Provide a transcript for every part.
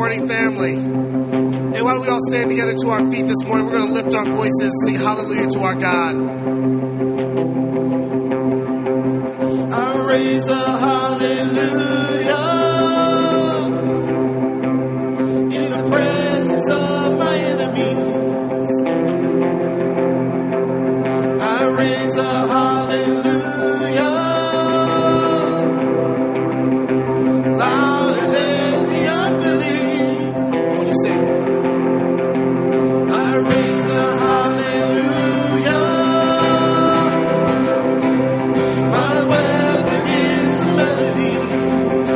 morning, family. Hey, why don't we all stand together to our feet this morning? We're going to lift our voices and sing hallelujah to our God. I raise a hallelujah in the presence of my enemies. I raise a hallelujah louder than the unbelief. What do you sing? I raise a hallelujah. My weapon is a melody.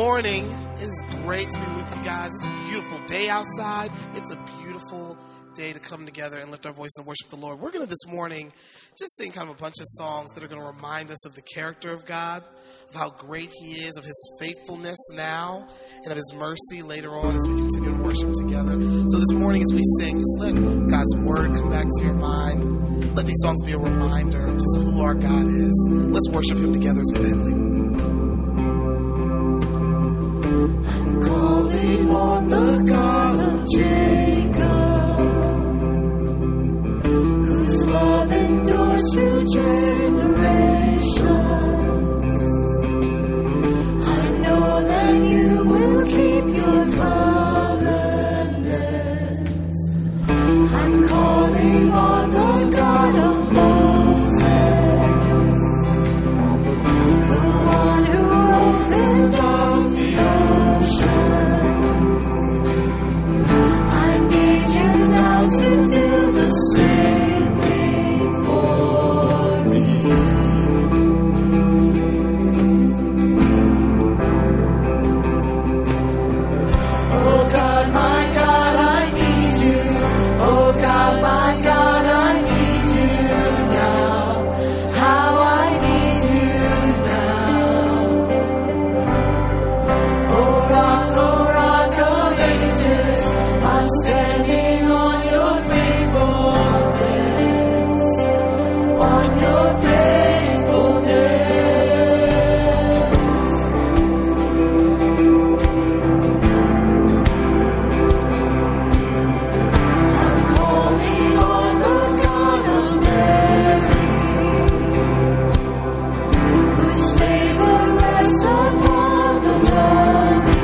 morning. It's great to be with you guys. It's a beautiful day outside. It's a beautiful day to come together and lift our voice and worship the Lord. We're going to this morning just sing kind of a bunch of songs that are going to remind us of the character of God, of how great He is, of His faithfulness now, and of His mercy later on as we continue to worship together. So this morning as we sing, just let God's word come back to your mind. Let these songs be a reminder of just who our God is. Let's worship Him together as a family. I'm calling on the God of Jacob, whose love endures through generations. I know that you will keep your covenant. I'm calling on the God of Moses, the one who opened up the ocean. I need you now to do the same thing for me. Oh God, my God, I need you. Oh God, my God, I need you now. How I need you now. Oh rock of ages, I'm standing on your faithfulness, on your faithfulness. I'm calling on the God of Mary, whose favor rests upon the lowly.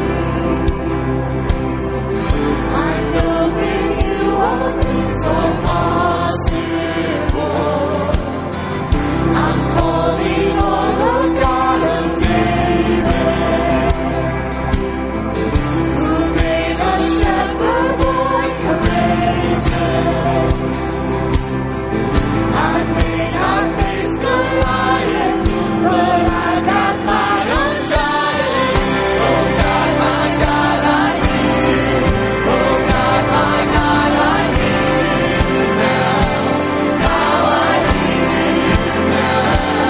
I know with you all things are possible. I'm calling on the God of David, who made a shepherd boy courageous. I may not face Goliath, but I got my own giant. Oh God, my God, I need you. Oh God, my God, I need you now. How I need you now.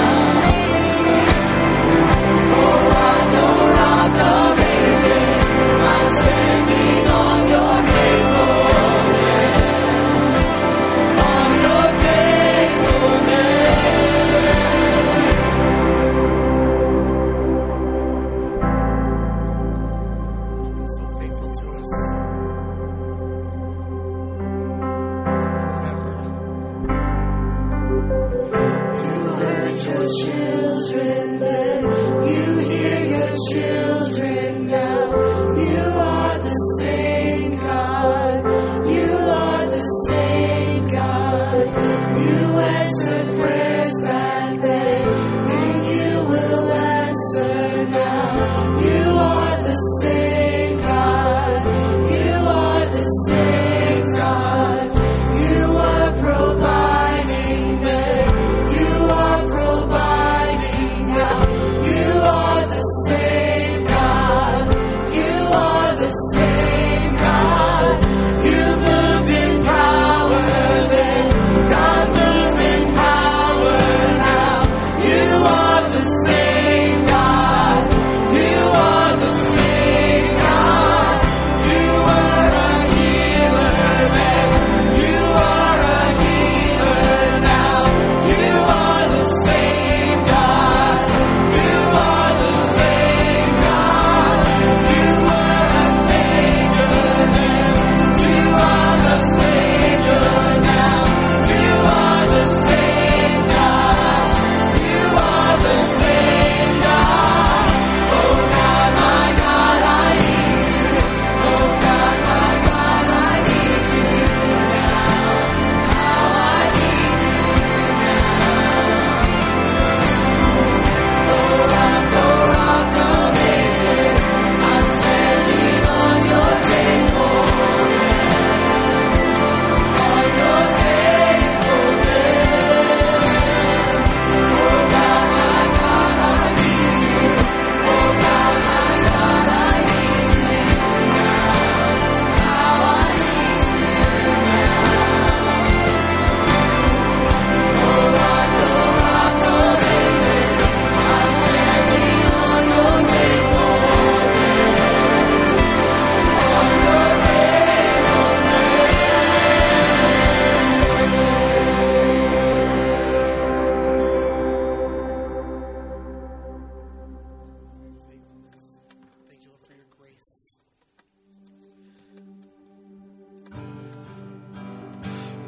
Oh rock of ages, I'm standing on your faithfulness, on your faithfulness. He's so faithful to us. You heard your children then, you hear your children now. You are the same God, you are the same God. You answered prayers back then, and you will answer now. You are the same God, you are the same God. You are providing then, you are providing now. You are the same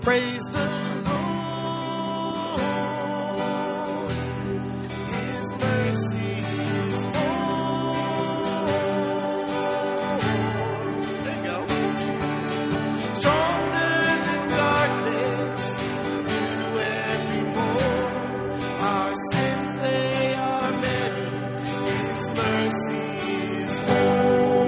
Praise the Lord. His mercy is more. There you go. Stronger than darkness, new every morn. Our sins, they are many. His mercy is more.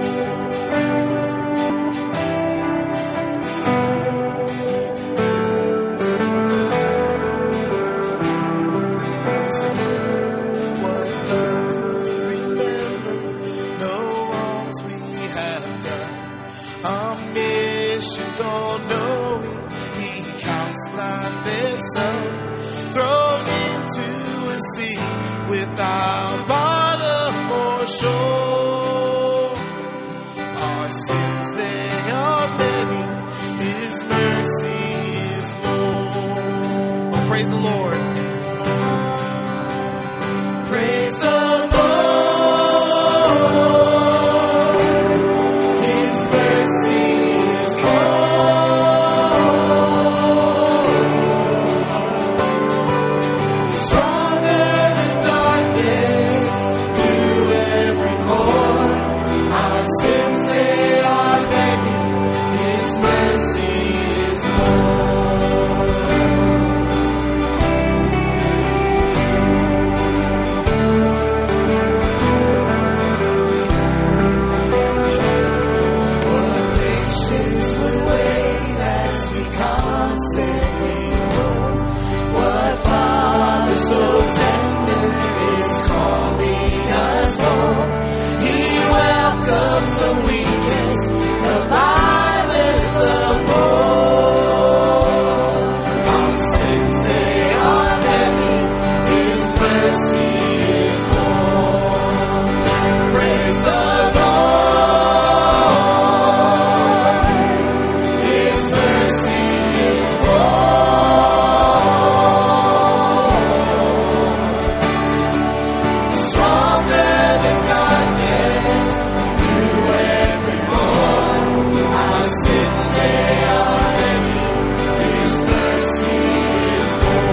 What love could remember, no wrongs we have done. Omniscient, all-knowing, He counts not their sum. Thrown into a sea without bottom or shore. Our sins, they are many. His mercy is more. Oh, praise the Lord. Praise the Lord. His mercy is more. Stronger than darkness, new every morn. Our sins, they are many. His mercy is What patience we wait as we constantly grow. What Father so tender is calling us home. He welcomes the weakest, the violence, the poor. Our sins, they are many. His mercy is more. Praise the Lord. His mercy is more. Stronger than darkness, new every morn. Our sins, they are many. His mercy is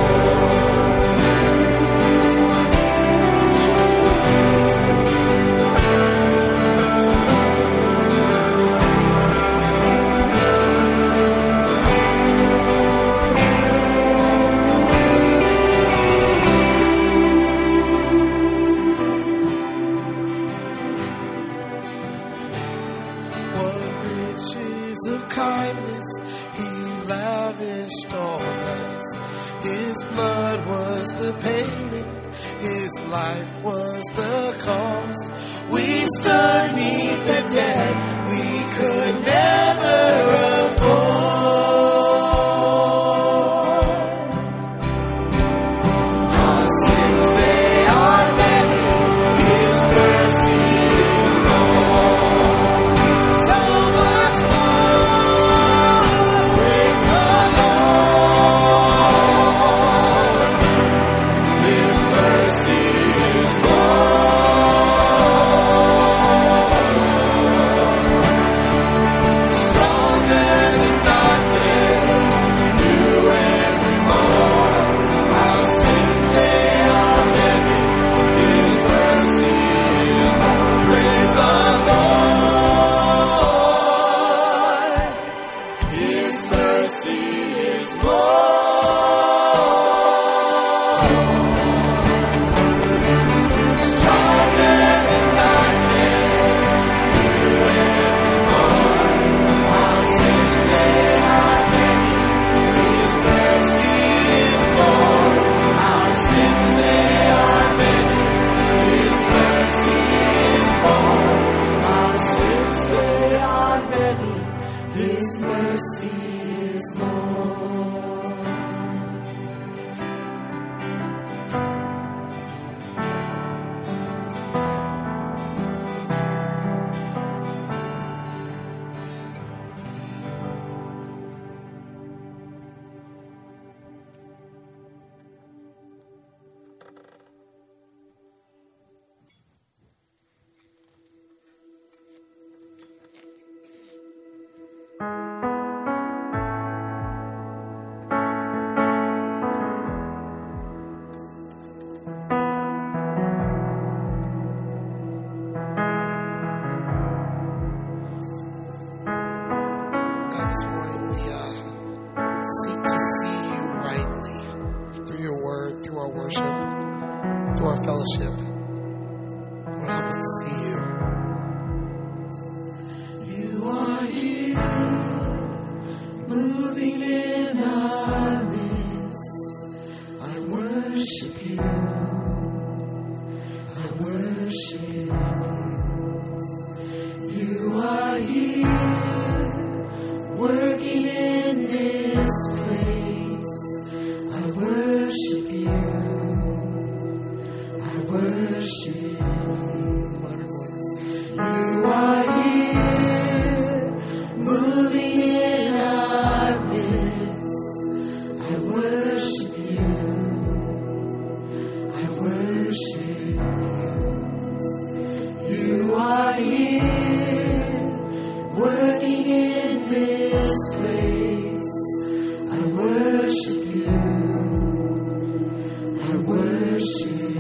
What riches of kindness He lavished on us. His blood was the payment, His life was the cost. We stood 'neath the debt we could never afford. Our sins, they are many. His mercy is more. So much more. Praise the Lord. His mercy is more. for our fellowship. Lord, help us to see you. You are here, moving in our midst. I worship you. I worship you. You are here, working in this place. I worship you. I worship you. You are here, moving in our midst. I worship you. I worship you. You are here, working in this place. I worship you. I worship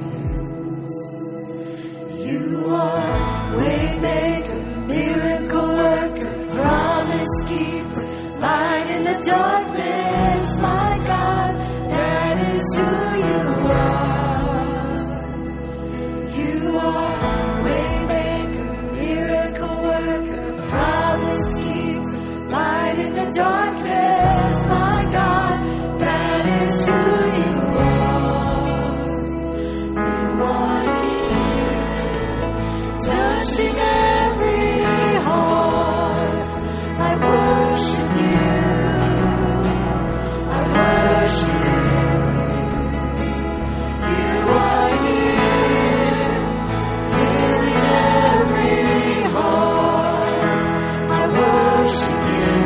you. You are Waymaker, miracle worker, promise keeper, light in the darkness, my God, that is who you are. You are Waymaker, miracle worker, promise keeper, light in the darkness, my God, that is who you are. You are touching every heart. I worship you. I worship you. You are here, healing every heart. I worship you.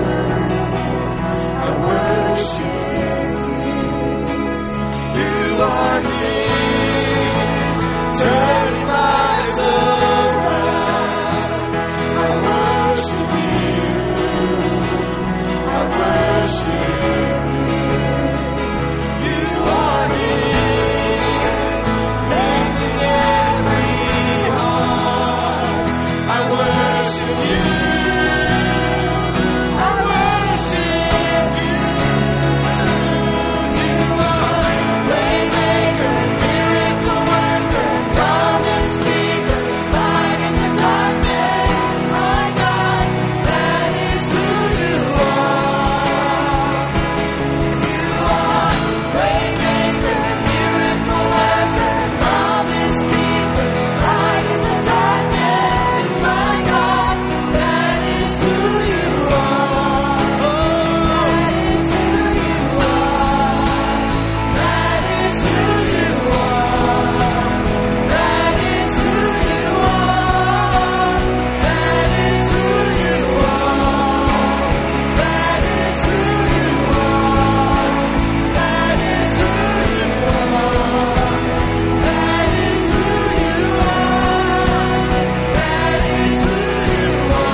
I worship you. You are here, turning lives around. I worship you. I worship you. You are here, mending every heart. I worship you. I worship you. You are Waymaker, miracle worker, promise keeper, light in the darkness, my God, that is who you are. You are Waymaker, miracle worker, promise keeper, light in the darkness, my God, that is who you are. That is who you are. That is who you are. That is who you are. That is who you are. That is who you are. That is who you are. That is who you are. That is who you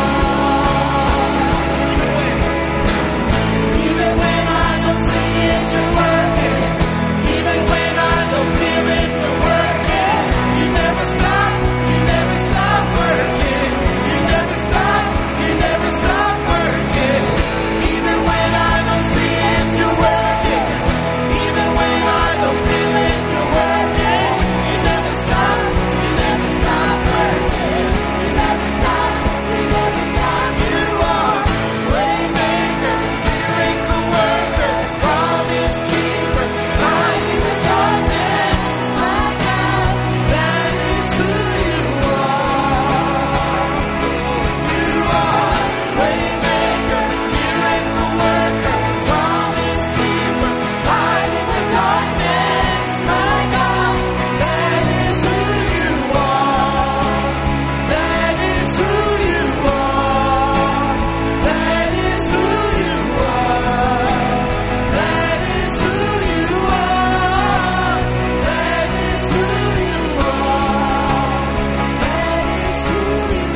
are. Even when I don't see it, you're working. Even when I don't feel it, you're working. You never stop. You never stop working. You never stop. You never stop working. Even when I don't see it, you're working. Even when I don't feel it, you're working. You never stop. You never stop working. You never stop. You never stop. You are Waymaker, miracle worker, promise keeper, light in the darkness, my God, that is who you are. You are Waymaker, miracle worker, promise keeper, light in the darkness, my God, that is who you are. That is who you are. That is who you are. That is who you are. That is who you are. That is who you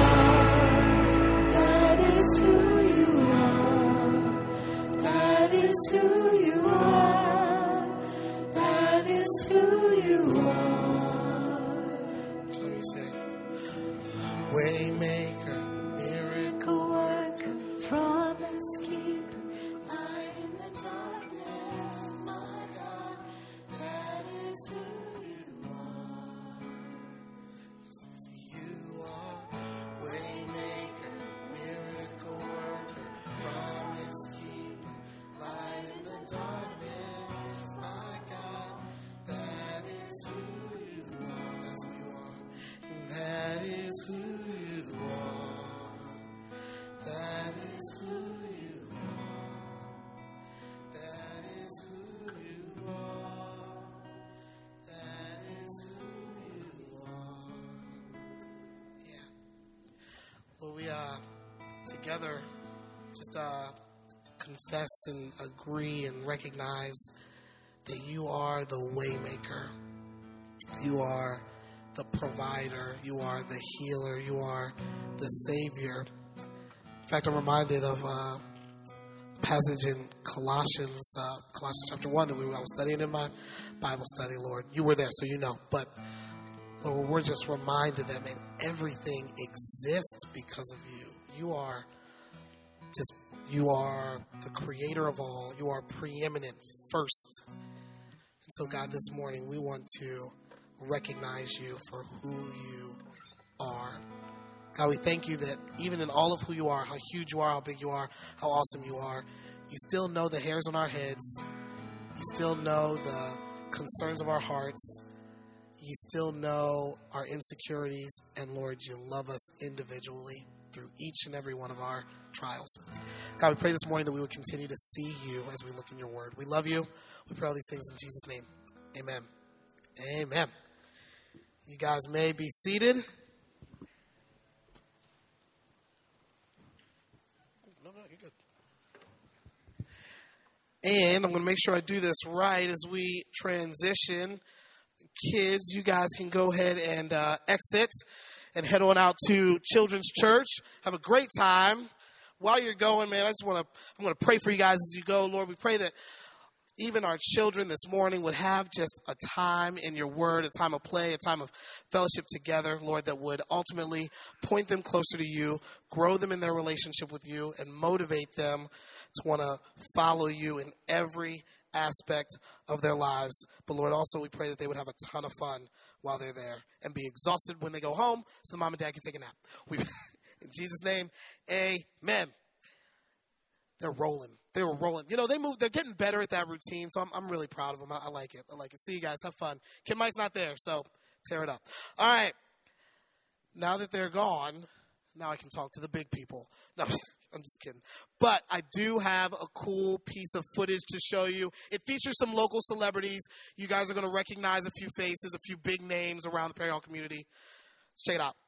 are. That is who you are. That is who you are. Tell me, say, Waymaker, miracle Worker, promise keeper, light in the darkness, my God, that is who you together just confess and agree and recognize that you are the waymaker. You are the provider. You are the healer. You are the savior. In fact, I'm reminded of a passage in Colossians chapter 1 that I was studying in my Bible study, Lord. You were there, so you know. But, Lord, we're just reminded that, man, everything exists because of you. You are the creator of all. You are preeminent first. And so, God, this morning we want to recognize you for who you are. God, we thank you that even in all of who you are, how huge you are, how big you are, how awesome you are, you still know the hairs on our heads. You still know the concerns of our hearts. You still know our insecurities. And Lord, you love us individually through each and every one of our trials. God, we pray this morning that we would continue to see you as we look in your word. We love you. We pray all these things in Jesus' name. Amen. Amen. You guys may be seated. No, you're good. And I'm going to make sure I do this right as we transition. Kids, you guys can go ahead and exit and head on out to Children's Church. Have a great time. While you're going, man, I'm going to pray for you guys as you go. Lord, we pray that even our children this morning would have just a time in your word, a time of play, a time of fellowship together, Lord, that would ultimately point them closer to you, grow them in their relationship with you, and motivate them to want to follow you in every aspect of their lives. But Lord, also we pray that they would have a ton of fun while they're there and be exhausted when they go home so the mom and dad can take a nap. In Jesus' name, amen. They're rolling. They were rolling. You know, they're getting better at that routine, so I'm really proud of them. I like it. See you guys. Have fun. Kid Mike's not there, so tear it up. All right. Now that they're gone, now I can talk to the big people. No, I'm just kidding. But I do have a cool piece of footage to show you. It features some local celebrities. You guys are going to recognize a few faces, a few big names around the Perry Hall community. Let's check it out.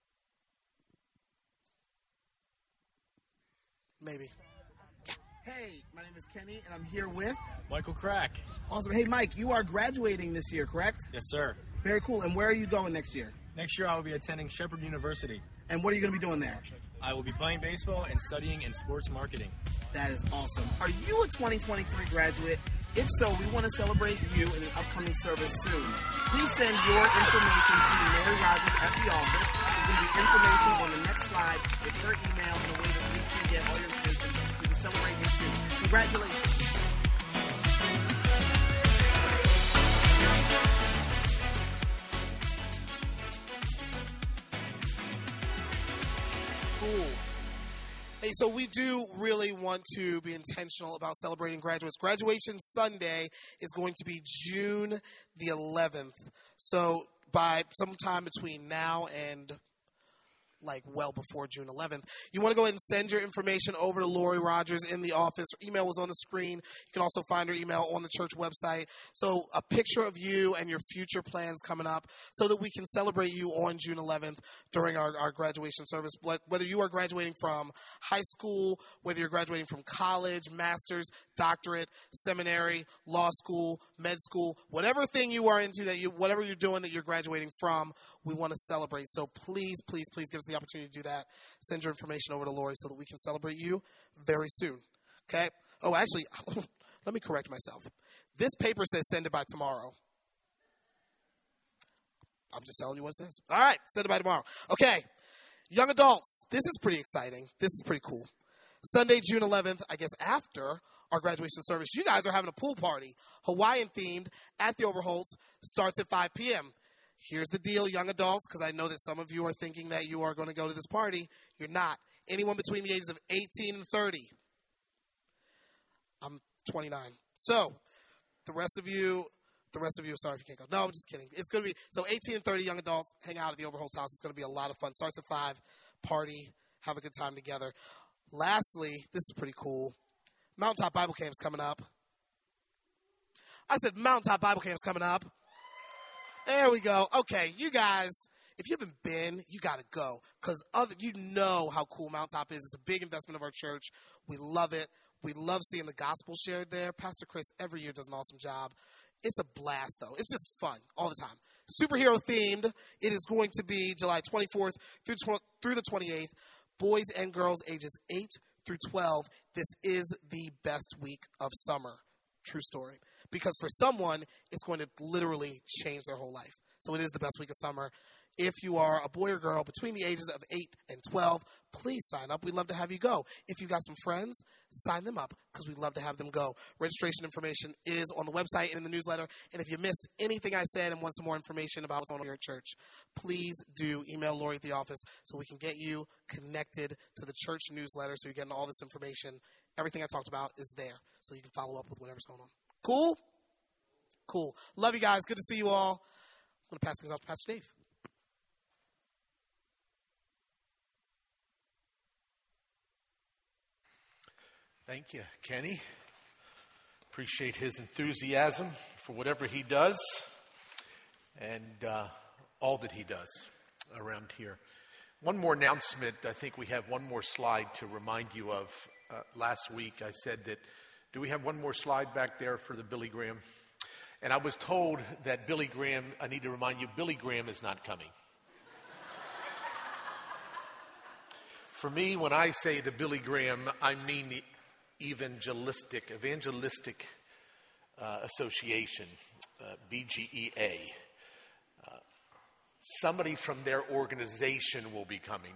Maybe. Hey, my name is Kenny, and I'm here with Michael Crack. Awesome. Hey, Mike, you are graduating this year, correct? Yes, sir. Very cool. And where are you going next year? Next year I will be attending Shepherd University. And what are you going to be doing there? I will be playing baseball and studying in sports marketing. That is awesome. Are you a 2023 graduate? If so, we want to celebrate you in an upcoming service soon. Please send your information to Mary Rogers at the office. There's going to be information on the next slide with her email and a way that we can get all your information. We can celebrate you soon. Congratulations. Cool. Hey, so we do really want to be intentional about celebrating graduates. Graduation Sunday is going to be June the 11th. So by sometime between now and well before June 11th. You want to go ahead and send your information over to Lori Rogers in the office. Her email was on the screen. You can also find her email on the church website. So a picture of you and your future plans coming up so that we can celebrate you on June 11th during our graduation service. Whether you are graduating from high school, whether you're graduating from college, master's, doctorate, seminary, law school, med school, whatever thing you are into, whatever you're doing that you're graduating from, we want to celebrate. So please, please, please give us the opportunity to do that. Send your information over to Lori so that we can celebrate you very soon. Okay? Oh, actually, let me correct myself. This paper says send it by tomorrow. I'm just telling you what it says. All right, send it by tomorrow. Okay, young adults, this is pretty exciting. This is pretty cool. Sunday, June 11th, I guess after our graduation service, you guys are having a pool party, Hawaiian-themed, at the Overholts, starts at 5 p.m. Here's the deal, young adults, because I know that some of you are thinking that you are going to go to this party. You're not. Anyone between the ages of 18 and 30. I'm 29. So, the rest of you, sorry if you can't go. No, I'm just kidding. It's going to be, 18 and 30 young adults hang out at the Overholt's house. It's going to be a lot of fun. Starts at 5, party, have a good time together. Lastly, this is pretty cool. Mountaintop Bible Camp's coming up. I said Mountaintop Bible Camp's coming up. There we go. Okay, you guys, If you haven't been, you got to go because you know how cool Mountaintop is. It's a big investment of our church. We love it. We love seeing the gospel shared there. Pastor Chris every year does an awesome job. It's a blast, though. It's just fun all the time. Superhero themed. It is going to be July 24th through the 28th. Boys and girls ages 8 through 12. This is the best week of summer. True story. Because for someone, it's going to literally change their whole life. So it is the best week of summer. If you are a boy or girl between the ages of 8 and 12, please sign up. We'd love to have you go. If you've got some friends, sign them up because we'd love to have them go. Registration information is on the website and in the newsletter. And if you missed anything I said and want some more information about what's on here at church, please do email Lori at the office so we can get you connected to the church newsletter so you're getting all this information. Everything I talked about is there so you can follow up with whatever's going on. Cool? Cool. Love you guys. Good to see you all. I'm going to pass things off to Pastor Dave. Thank you, Kenny. Appreciate his enthusiasm for whatever he does and all that he does around here. One more announcement. I think we have one more slide to remind you of. Last week I said that, do we have one more slide back there for the Billy Graham? And I was told that Billy Graham, I need to remind you, Billy Graham is not coming. For me, when I say the Billy Graham, I mean the Evangelistic Association, BGEA. Somebody from their organization will be coming.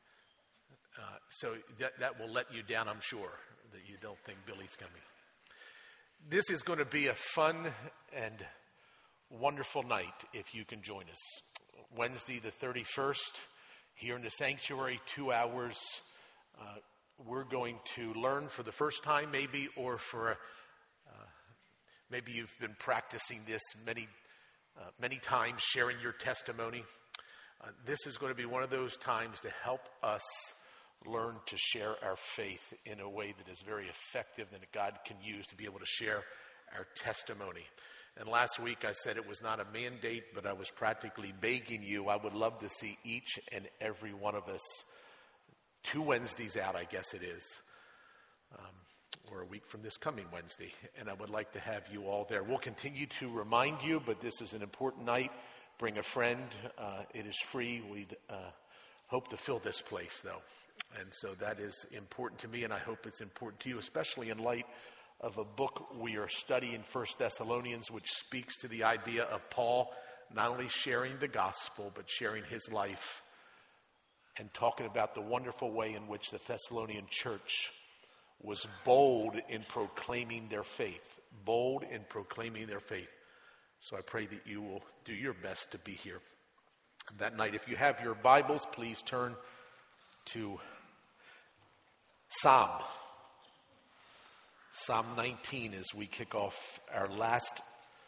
So that will let you down, I'm sure, that you don't think Billy's coming. This is going to be a fun and wonderful night if you can join us. Wednesday the 31st, here in the sanctuary, 2 hours. We're going to learn for the first time, maybe, or for maybe you've been practicing this many times, sharing your testimony. This is going to be one of those times to help us learn to share our faith in a way that is very effective and that God can use to be able to share our testimony. And last week I said it was not a mandate, but I was practically begging you. I would love to see each and every one of us 2 Wednesdays out, I guess it is, or a week from this coming Wednesday. And I would like to have you all there. We'll continue to remind you, but this is an important night. Bring a friend. It is free. We'd hope to fill this place, though. And so that is important to me, and I hope it's important to you, especially in light of a book we are studying, 1 Thessalonians, which speaks to the idea of Paul not only sharing the gospel, but sharing his life and talking about the wonderful way in which the Thessalonian church was bold in proclaiming their faith. Bold in proclaiming their faith. So I pray that you will do your best to be here that night. If you have your Bibles, please turn to Psalm 19 as we kick off our last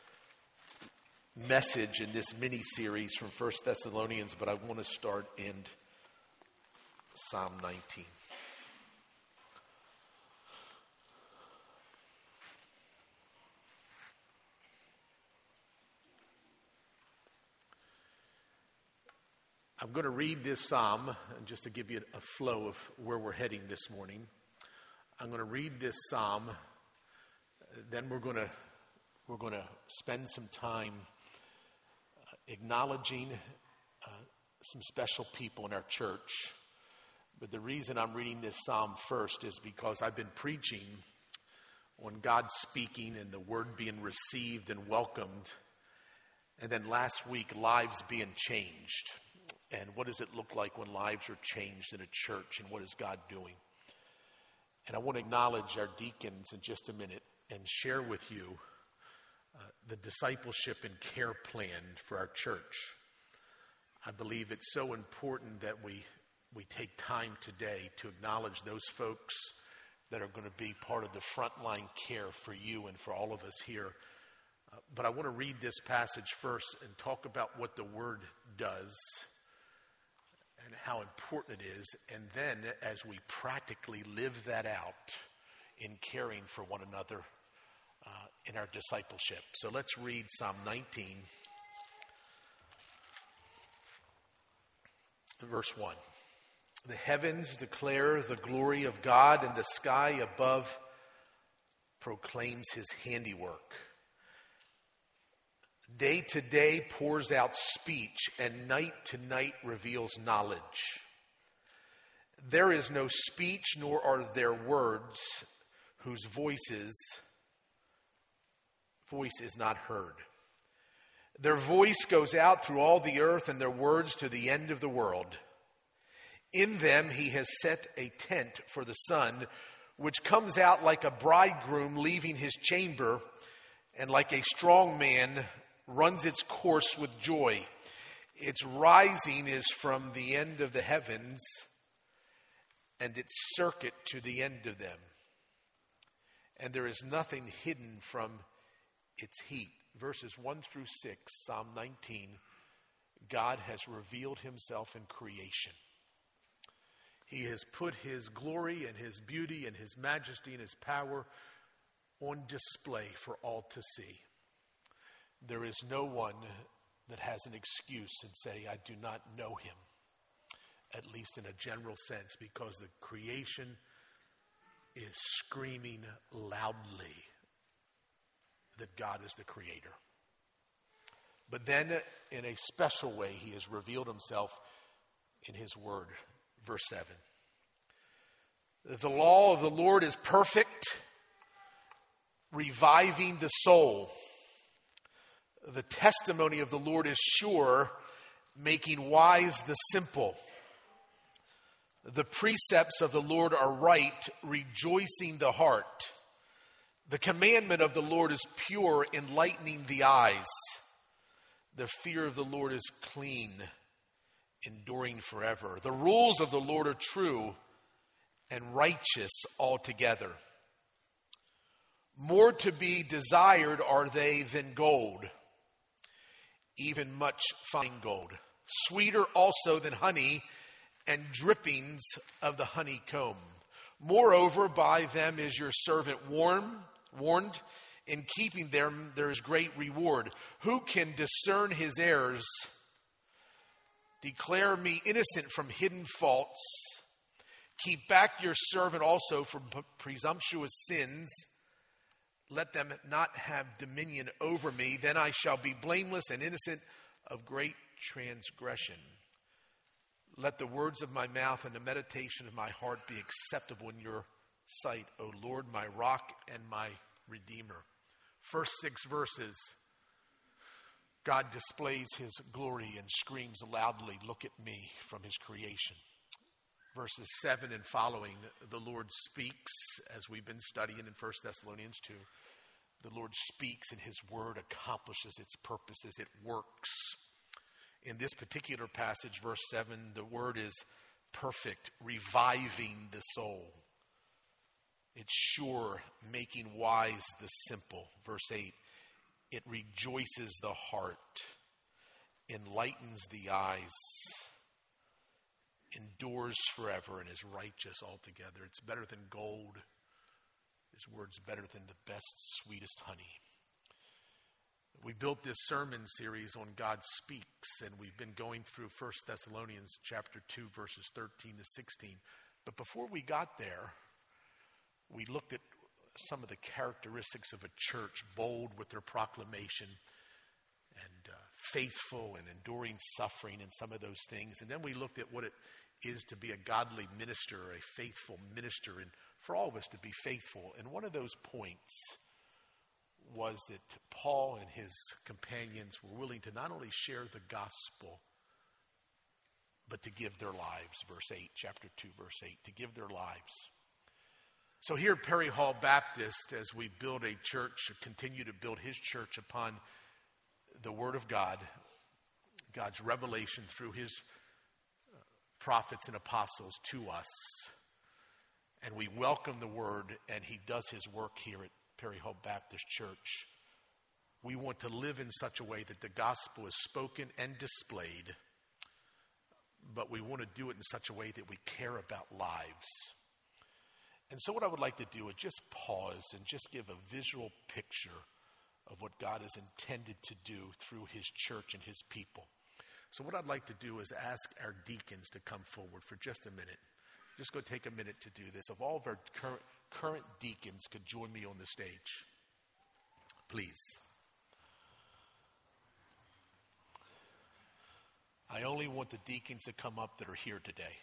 message in this mini-series from 1 Thessalonians, but I want to start in Psalm 19. I'm going to read this psalm, and just to give you a flow of where we're heading this morning. I'm going to read this psalm, then we're going to spend some time acknowledging some special people in our church. But the reason I'm reading this psalm first is because I've been preaching on God speaking and the word being received and welcomed, and then last week, lives being changed. And what does it look like when lives are changed in a church, and what is God doing? And I want to acknowledge our deacons in just a minute and share with you the discipleship and care plan for our church. I believe it's so important that we take time today to acknowledge those folks that are going to be part of the frontline care for you and for all of us here. But I want to read this passage first and talk about what the Word does and how important it is, and then as we practically live that out in caring for one another in our discipleship. So let's read Psalm 19. Verse 1. The heavens declare the glory of God, and the sky above proclaims his handiwork. Day to day pours out speech, and night to night reveals knowledge. There is no speech, nor are there words whose voice is not heard. Their voice goes out through all the earth, and their words to the end of the world. In them he has set a tent for the sun, which comes out like a bridegroom leaving his chamber, and like a strong man runs its course with joy. Its rising is from the end of the heavens, and its circuit to the end of them. And there is nothing hidden from its heat. Verses 1 through 6, Psalm 19, God has revealed himself in creation. He has put his glory and his beauty and his majesty and his power on display for all to see. There is no one that has an excuse and say, I do not know him, at least in a general sense, because the creation is screaming loudly that God is the creator. But then, in a special way, he has revealed himself in his word. Verse 7. The law of the Lord is perfect, reviving the soul. The testimony of the Lord is sure, making wise the simple. The precepts of the Lord are right, rejoicing the heart. The commandment of the Lord is pure, enlightening the eyes. The fear of the Lord is clean, enduring forever. The rules of the Lord are true and righteous altogether. More to be desired are they than gold, even much fine gold. Sweeter also than honey, and drippings of the honeycomb. Moreover, by them is your servant warned. In keeping them there is great reward. Who can discern his errors? Declare me innocent from hidden faults. Keep back your servant also from presumptuous sins. Let them not have dominion over me. Then I shall be blameless and innocent of great transgression. Let the words of my mouth and the meditation of my heart be acceptable in your sight, O Lord, my rock and my redeemer. First 6 verses, God displays his glory and screams loudly, look at me, from his creation. Verses 7 and following, the Lord speaks, as we've been studying in 1 Thessalonians 2. The Lord speaks and his word accomplishes its purposes. It works. In this particular passage, verse 7, the word is perfect, reviving the soul. It's sure, making wise the simple. Verse 8, it rejoices the heart, enlightens the eyes, endures forever, and is righteous altogether. It's better than gold. His word's better than the best, sweetest honey. We built this sermon series on God Speaks, and we've been going through 1 Thessalonians chapter 2, verses 13 to 16. But before we got there, we looked at some of the characteristics of a church, bold with their proclamation, and faithful and enduring suffering, and some of those things. And then we looked at what it is to be a godly minister, a faithful minister, and for all of us to be faithful. And one of those points was that Paul and his companions were willing to not only share the gospel, but to give their lives. Verse 8, chapter 2, verse 8, to give their lives. So here at Perry Hall Baptist, as we build a church, continue to build his church upon the Word of God, God's revelation through his prophets and apostles to us. And we welcome the Word, and he does his work here at Perry Hall Baptist Church. We want to live in such a way that the gospel is spoken and displayed, but we want to do it in such a way that we care about lives. And so what I would like to do is just pause and just give a visual picture of what God has intended to do through his church and his people. So what I'd like to do is ask our deacons to come forward for just a minute. Just go take a minute to do this. If all of our current deacons could join me on the stage, please. I only want the deacons to come up that are here today.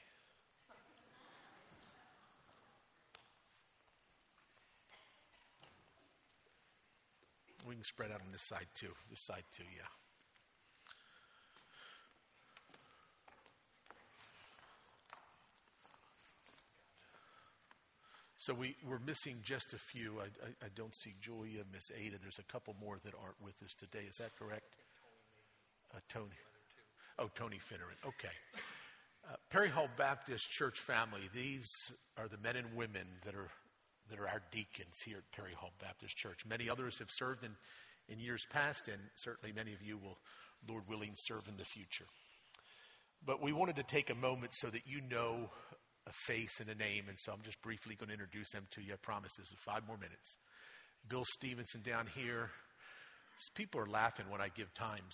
We can spread out on this side too. This side too, yeah. So we're missing just a few. I don't see Julia, Miss Ada. There's a couple more that aren't with us today. Is that correct? Tony. Oh, Tony Finneran. Okay. Perry Hall Baptist Church family. These are the men and women that are our deacons here at Perry Hall Baptist Church. Many others have served in years past, and certainly many of you will, Lord willing, serve in the future. But we wanted to take a moment so that you know a face and a name, and so I'm just briefly going to introduce them to you. I promise this is 5 more minutes. Bill Stevenson down here. People are laughing when I give times.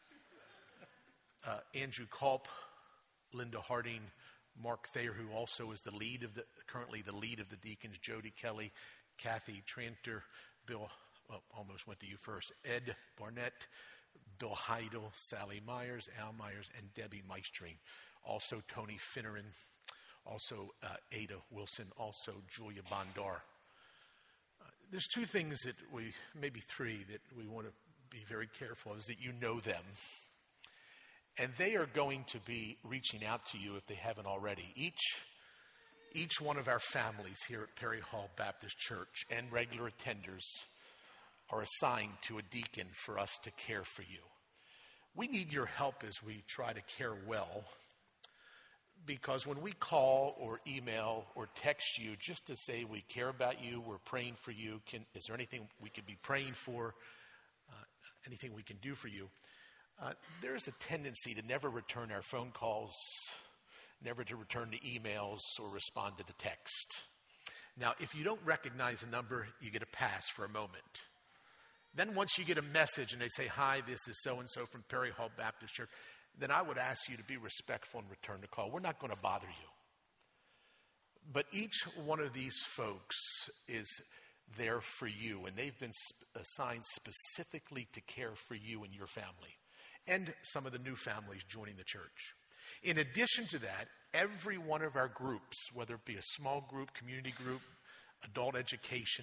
Andrew Culp, Linda Harding, Mark Thayer, who also is currently the lead of the deacons, Jody Kelly, Kathy Tranter, Bill, almost went to you first, Ed Barnett, Bill Heidel, Sally Myers, Al Myers, and Debbie Meistring. Also Tony Finneran, also Ada Wilson, also Julia Bondar. There's 2 things that maybe 3, that we want to be very careful of, is that you know them. And they are going to be reaching out to you if they haven't already. Each one of our families here at Perry Hall Baptist Church and regular attenders are assigned to a deacon for us to care for you. We need your help as we try to care well, because when we call or email or text you just to say we care about you, we're praying for you, is there anything we could be praying for, anything we can do for you, there is a tendency to never return our phone calls, never to return the emails or respond to the text. Now, if you don't recognize a number, you get a pass for a moment. Then once you get a message and they say, "Hi, this is so-and-so from Perry Hall Baptist Church," then I would ask you to be respectful and return the call. We're not going to bother you. But each one of these folks is there for you, and they've been assigned specifically to care for you and your family, and some of the new families joining the church. In addition to that, every one of our groups, whether it be a small group, community group, adult education,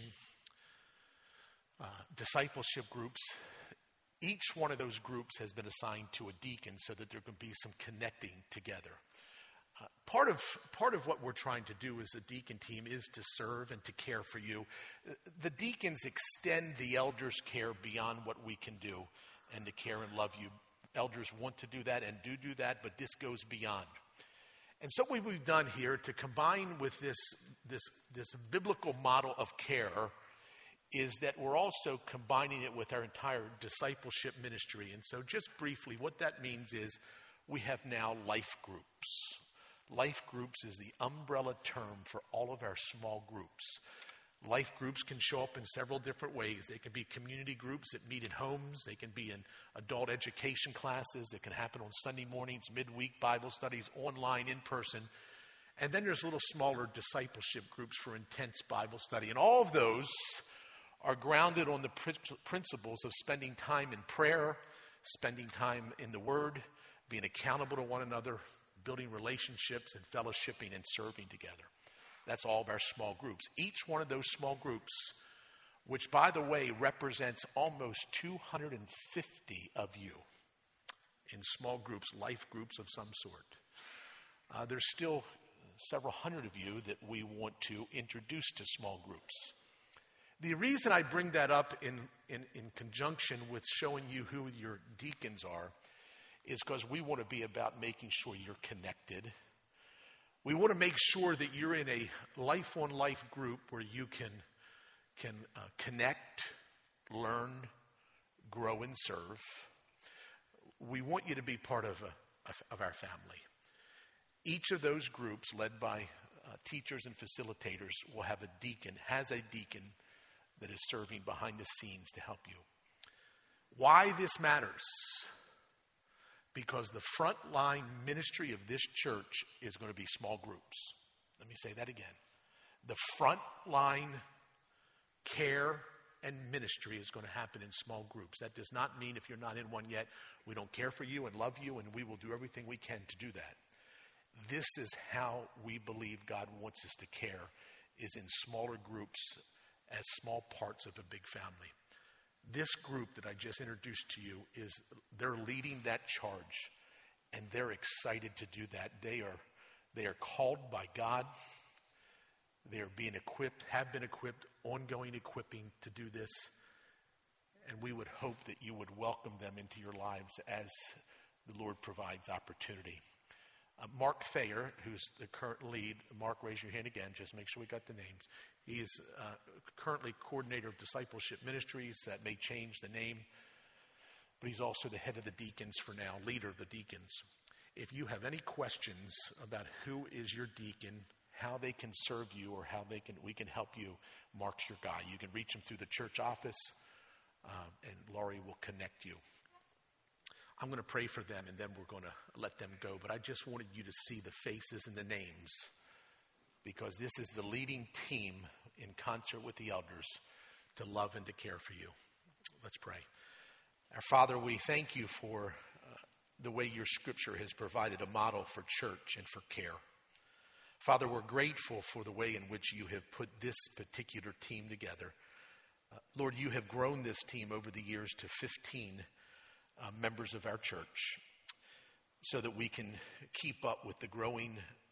discipleship groups, each one of those groups has been assigned to a deacon so that there can be some connecting together. Part of what we're trying to do as a deacon team is to serve and to care for you. The deacons extend the elders' care beyond what we can do, and to care and love you. Elders want to do that and do that, but this goes beyond. And so what we've done here to combine with this biblical model of care is that we're also combining it with our entire discipleship ministry. And so just briefly, what that means is we have now life groups. Life groups is the umbrella term for all of our small groups. Life groups can show up in several different ways. They can be community groups that meet in homes. They can be in adult education classes that can happen on Sunday mornings, midweek Bible studies, online, in person. And then there's little smaller discipleship groups for intense Bible study. And all of those are grounded on the principles of spending time in prayer, spending time in the Word, being accountable to one another, building relationships and fellowshipping and serving together. That's all of our small groups. Each one of those small groups, which, by the way, represents almost 250 of you in small groups, life groups of some sort. There's still several hundred of you that we want to introduce to small groups. The reason I bring that up in conjunction with showing you who your deacons are is because we want to be about making sure you're connected. We want to make sure that you're in a life-on-life group where you can connect, learn, grow, and serve. We want you to be part of our family. Each of those groups, led by teachers and facilitators, will have a deacon, has a deacon that is serving behind the scenes to help you. Why this matters? Because the frontline ministry of this church is going to be small groups. Let me say that again. The frontline care and ministry is going to happen in small groups. That does not mean if you're not in one yet, we don't care for you and love you, and we will do everything we can to do that. This is how we believe God wants us to care, is in smaller groups as small parts of a big family. This group that I just introduced to you, they're leading that charge, and they're excited to do that. They are called by God. They are being equipped, have been equipped, ongoing equipping to do this. And we would hope that you would welcome them into your lives as the Lord provides opportunity. Mark Thayer, who's the current lead. Mark, raise your hand again. Just make sure we got the names. He is currently coordinator of discipleship ministries. That may change the name. But he's also the head of the deacons for now, leader of the deacons. If you have any questions about who is your deacon, how they can serve you, or how we can help you, Mark's your guy. You can reach him through the church office, and Laurie will connect you. I'm going to pray for them, and then we're going to let them go. But I just wanted you to see the faces and the names, because this is the leading team in concert with the elders to love and to care for you. Let's pray. Our Father, we thank you for the way your scripture has provided a model for church and for care. Father, we're grateful for the way in which you have put this particular team together. Lord, you have grown this team over the years to 15 members of our church, so that we can keep up with the growing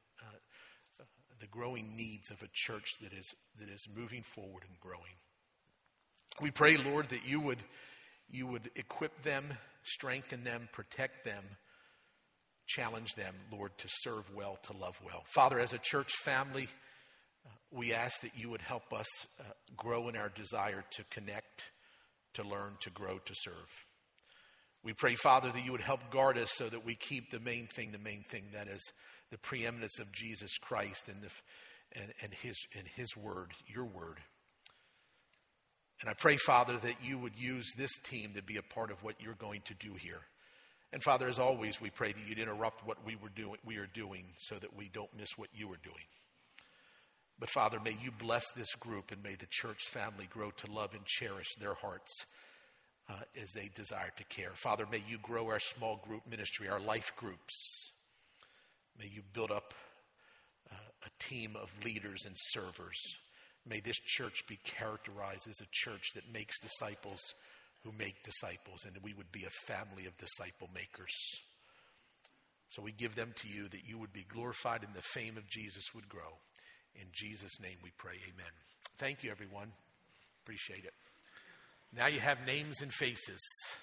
needs of a church that is moving forward and growing. We pray, Lord, that you would equip them, strengthen them, protect them, challenge them, Lord, to serve well, to love well. Father, as a church family, we ask that you would help us grow in our desire to connect, to learn, to grow, to serve. We pray, Father, that you would help guard us so that we keep the main thing, that is the preeminence of Jesus Christ and his word, your word. And I pray, Father, that you would use this team to be a part of what you're going to do here. And Father, as always, we pray that you'd interrupt what we are doing so that we don't miss what you are doing. But Father, may you bless this group, and may the church family grow to love and cherish their hearts as they desire to care. Father, may you grow our small group ministry, our life groups. May you build up a team of leaders and servers. May this church be characterized as a church that makes disciples who make disciples, and we would be a family of disciple makers. So we give them to you, that you would be glorified and the fame of Jesus would grow. In Jesus' name we pray, amen. Thank you, everyone. Appreciate it. Now you have names and faces.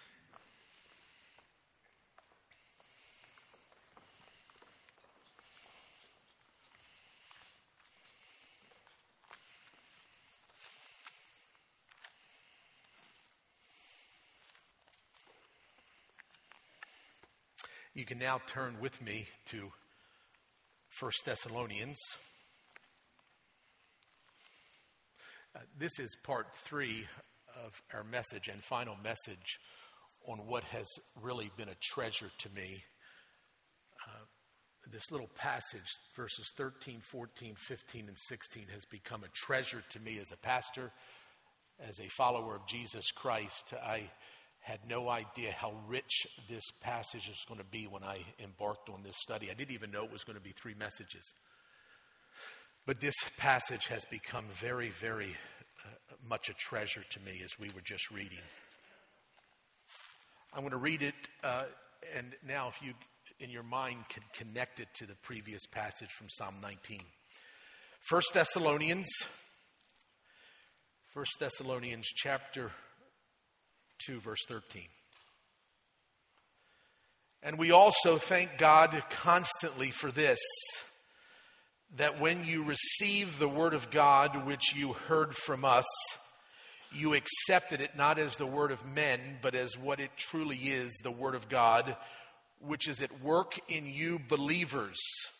You can now turn with me to 1 Thessalonians. This is part 3 of our message and final message on what has really been a treasure to me. This little passage, verses 13, 14, 15, and 16, has become a treasure to me as a pastor, as a follower of Jesus Christ. I had no idea how rich this passage is going to be when I embarked on this study. I didn't even know it was going to be 3 messages. But this passage has become very, very much a treasure to me, as we were just reading. I'm going to read it, and now if you, in your mind, can connect it to the previous passage from Psalm 19. 1 Thessalonians chapter 2, verse 13. And we also thank God constantly for this, that when you receive the word of God, which you heard from us, you accepted it not as the word of men, but as what it truly is, the word of God, which is at work in you believers.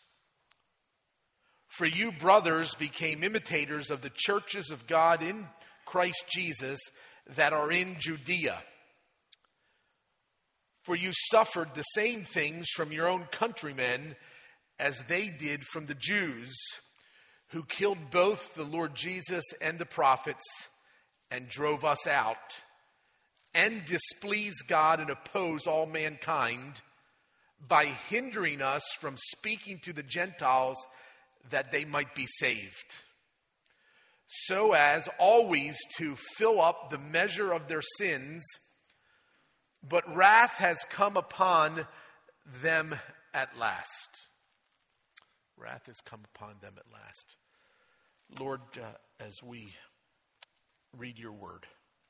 For you, brothers, became imitators of the churches of God in Christ Jesus that are in Judea. For you suffered the same things from your own countrymen as they did from the Jews, who killed both the Lord Jesus and the prophets and drove us out, and displease God and oppose all mankind by hindering us from speaking to the Gentiles that they might be saved, so as always to fill up the measure of their sins. But wrath has come upon them at last. Wrath has come upon them at last. Lord, as we read your word,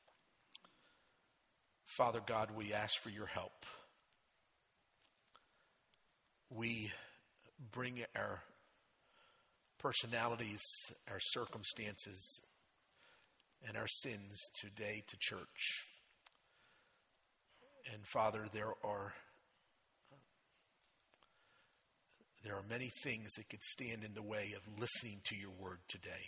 Father God, we ask for your help. We bring our personalities, our circumstances, and our sins today to church. And Father, there are many things that could stand in the way of listening to your word today.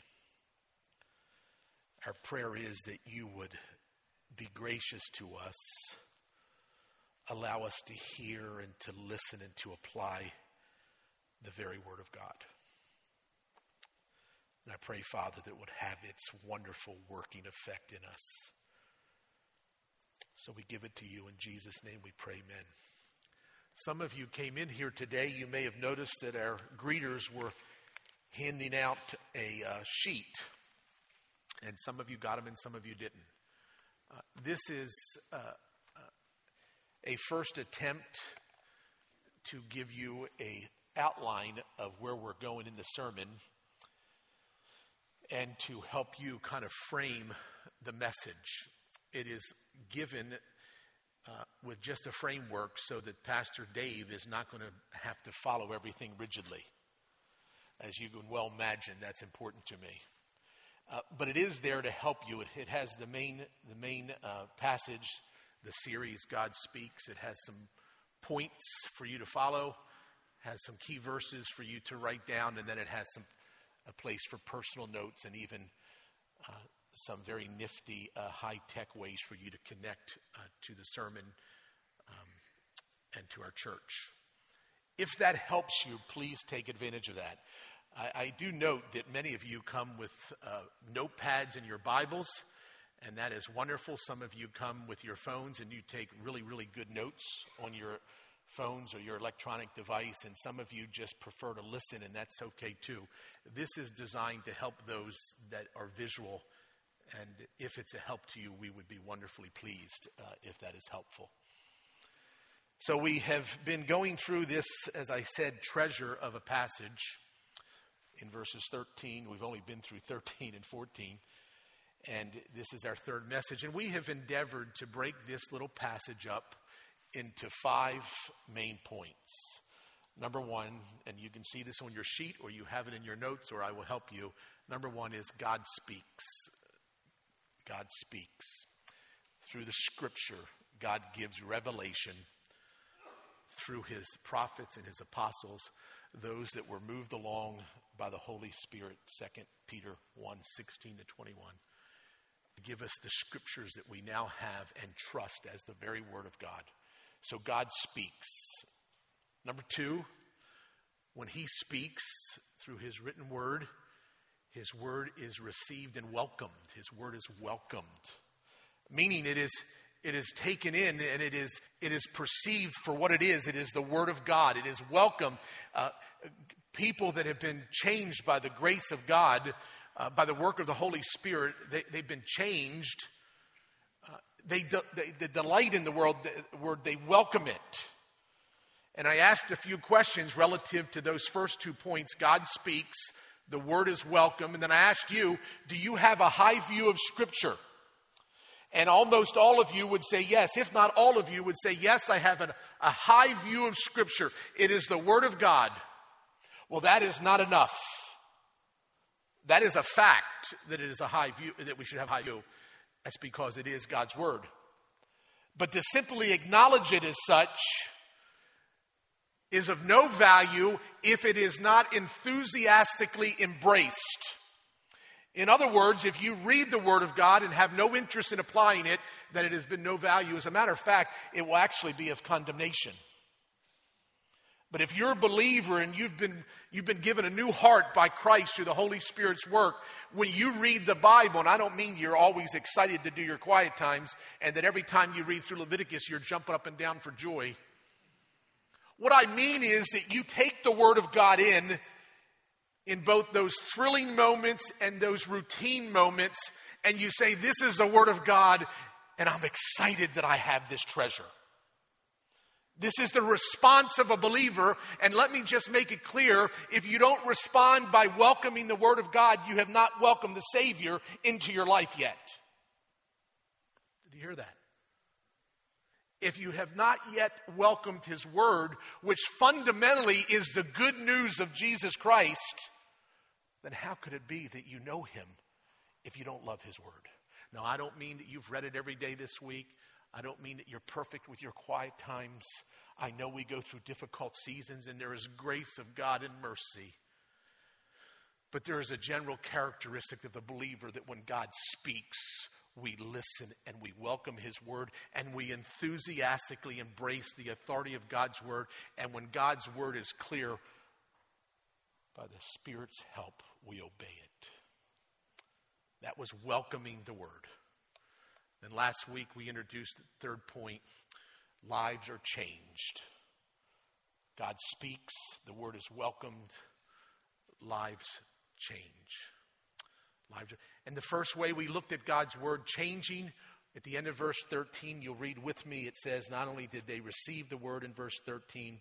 Our prayer is that you would be gracious to us, allow us to hear and to listen and to apply the very word of God. And I pray, Father, that it would have its wonderful working effect in us. So we give it to you. In Jesus' name we pray, amen. Some of you came in here today. You may have noticed that our greeters were handing out a sheet. And some of you got them and some of you didn't. This is a first attempt to give you an outline of where we're going in the sermon and to help you kind of frame the message. It is given with just a framework so that Pastor Dave is not going to have to follow everything rigidly. As you can well imagine, that's important to me. But it is there to help you. It has the main passage, the series God Speaks. It has some points for you to follow, has some key verses for you to write down, and then it has a place for personal notes and even some very nifty high-tech ways for you to connect to the sermon and to our church. If that helps you, please take advantage of that. I do note that many of you come with notepads in your Bibles, and that is wonderful. Some of you come with your phones and you take really, really good notes on your phones or your electronic device, and some of you just prefer to listen, and that's okay too. This is designed to help those that are visual, and if it's a help to you, we would be wonderfully pleased if that is helpful. So we have been going through this, as I said, treasure of a passage in verses 13. We've only been through 13 and 14, and this is our third message. And we have endeavored to break this little passage up into 5 main points. Number one, and you can see this on your sheet or you have it in your notes or I will help you. Number one is God speaks. God speaks. Through the scripture, God gives revelation through his prophets and his apostles, those that were moved along by the Holy Spirit, 2 Peter 1:16-21, to give us the scriptures that we now have and trust as the very word of God. So God speaks. Number two, when he speaks through his written word, his word is received and welcomed. His word is welcomed, meaning it is taken in and it is perceived for what it is. It is the word of God. It is welcome. People that have been changed by the grace of God, by the work of the Holy Spirit, they've been changed. They delight in the word, they welcome it. And I asked a few questions relative to those first 2 points. God speaks, the word is welcome. And then I asked you, do you have a high view of Scripture? And almost all of you would say yes. If not all of you would say, yes, I have a high view of Scripture. It is the word of God. Well, that is not enough. That is a fact that it is a high view, that we should have high view. That's because it is God's word. But to simply acknowledge it as such is of no value if it is not enthusiastically embraced. In other words, if you read the Word of God and have no interest in applying it, then it has been no value. As a matter of fact, it will actually be of condemnation. But if you're a believer and you've been given a new heart by Christ through the Holy Spirit's work, when you read the Bible, and I don't mean you're always excited to do your quiet times and that every time you read through Leviticus you're jumping up and down for joy. What I mean is that you take the Word of God in both those thrilling moments and those routine moments, and you say, this is the Word of God, and I'm excited that I have this treasure. This is the response of a believer, and let me just make it clear, if you don't respond by welcoming the Word of God, you have not welcomed the Savior into your life yet. Did you hear that? If you have not yet welcomed His Word, which fundamentally is the good news of Jesus Christ, then how could it be that you know Him if you don't love His Word? Now, I don't mean that you've read it every day this week. I don't mean that you're perfect with your quiet times. I know we go through difficult seasons and there is grace of God and mercy. But there is a general characteristic of the believer that when God speaks, we listen and we welcome His Word and we enthusiastically embrace the authority of God's Word. And when God's Word is clear, by the Spirit's help, we obey it. That was welcoming the Word. And last week we introduced the third point, lives are changed. God speaks, the Word is welcomed, lives change. And the first way we looked at God's Word changing, at the end of verse 13, you'll read with me, it says, not only did they receive the Word in verse 13,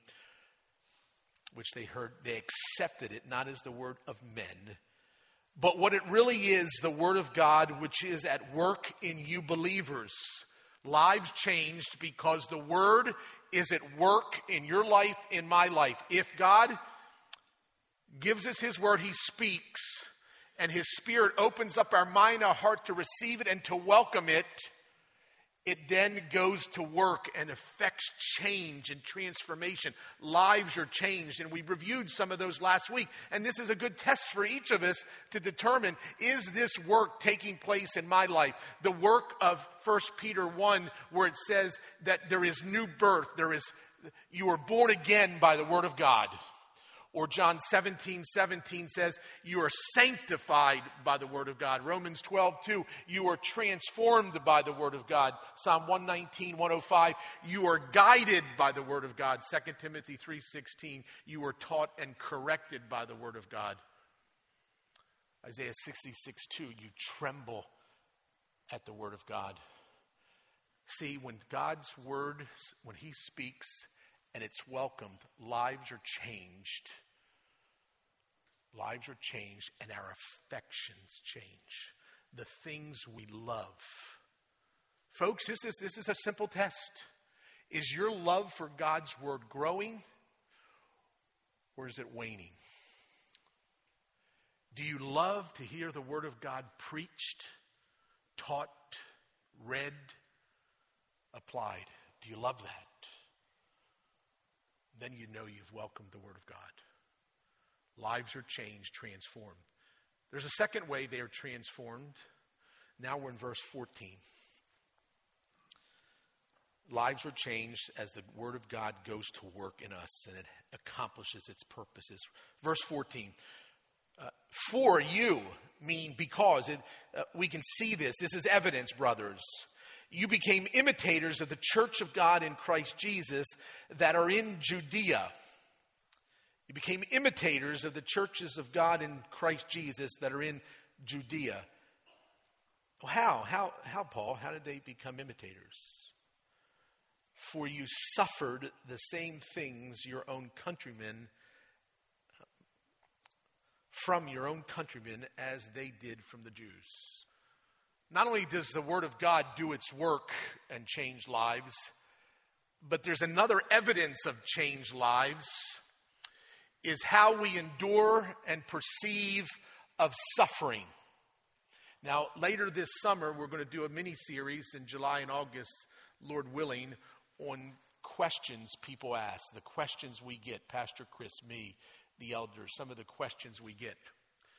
which they heard, they accepted it, not as the word of men, but what it really is, the Word of God, which is at work in you believers. Lives changed because the Word is at work in your life, in my life. If God gives us His Word, He speaks, and His Spirit opens up our mind, our heart to receive it and to welcome it, it then goes to work and affects change and transformation. Lives are changed, and we reviewed some of those last week. And this is a good test for each of us to determine, is this work taking place in my life? The work of 1 Peter 1, where it says that there is new birth. You are born again by the Word of God. Or John 17:17 says, you are sanctified by the Word of God. Romans 12:2, you are transformed by the Word of God. Psalm 119:105, you are guided by the Word of God. 2 Timothy 3:16, you are taught and corrected by the Word of God. Isaiah 66:2, you tremble at the Word of God. See, when God's Word, when He speaks and it's welcomed, lives are changed. Lives are changed and our affections change. The things we love. Folks, this is a simple test. Is your love for God's Word growing or is it waning? Do you love to hear the Word of God preached, taught, read, applied? Do you love that? Then you know you've welcomed the Word of God. Lives are changed, transformed. There's a second way they are transformed. Now we're in verse 14. Lives are changed as the Word of God goes to work in us and it accomplishes its purposes. Verse 14. For you, mean because. We can see this. This is evidence, brothers. You became imitators of the church of God in Christ Jesus that are in Judea. You became imitators of the churches of God in Christ Jesus that are in Judea. Well, how, Paul? How did they become imitators? For you suffered the same things your own countrymen, from your own countrymen as they did from the Jews. Not only does the Word of God do its work and change lives, but there's another evidence of changed lives, is how we endure and perceive of suffering. Now, later this summer, we're going to do a mini-series in July and August, Lord willing, on questions people ask, the questions we get. Pastor Chris, me, the elders, some of the questions we get.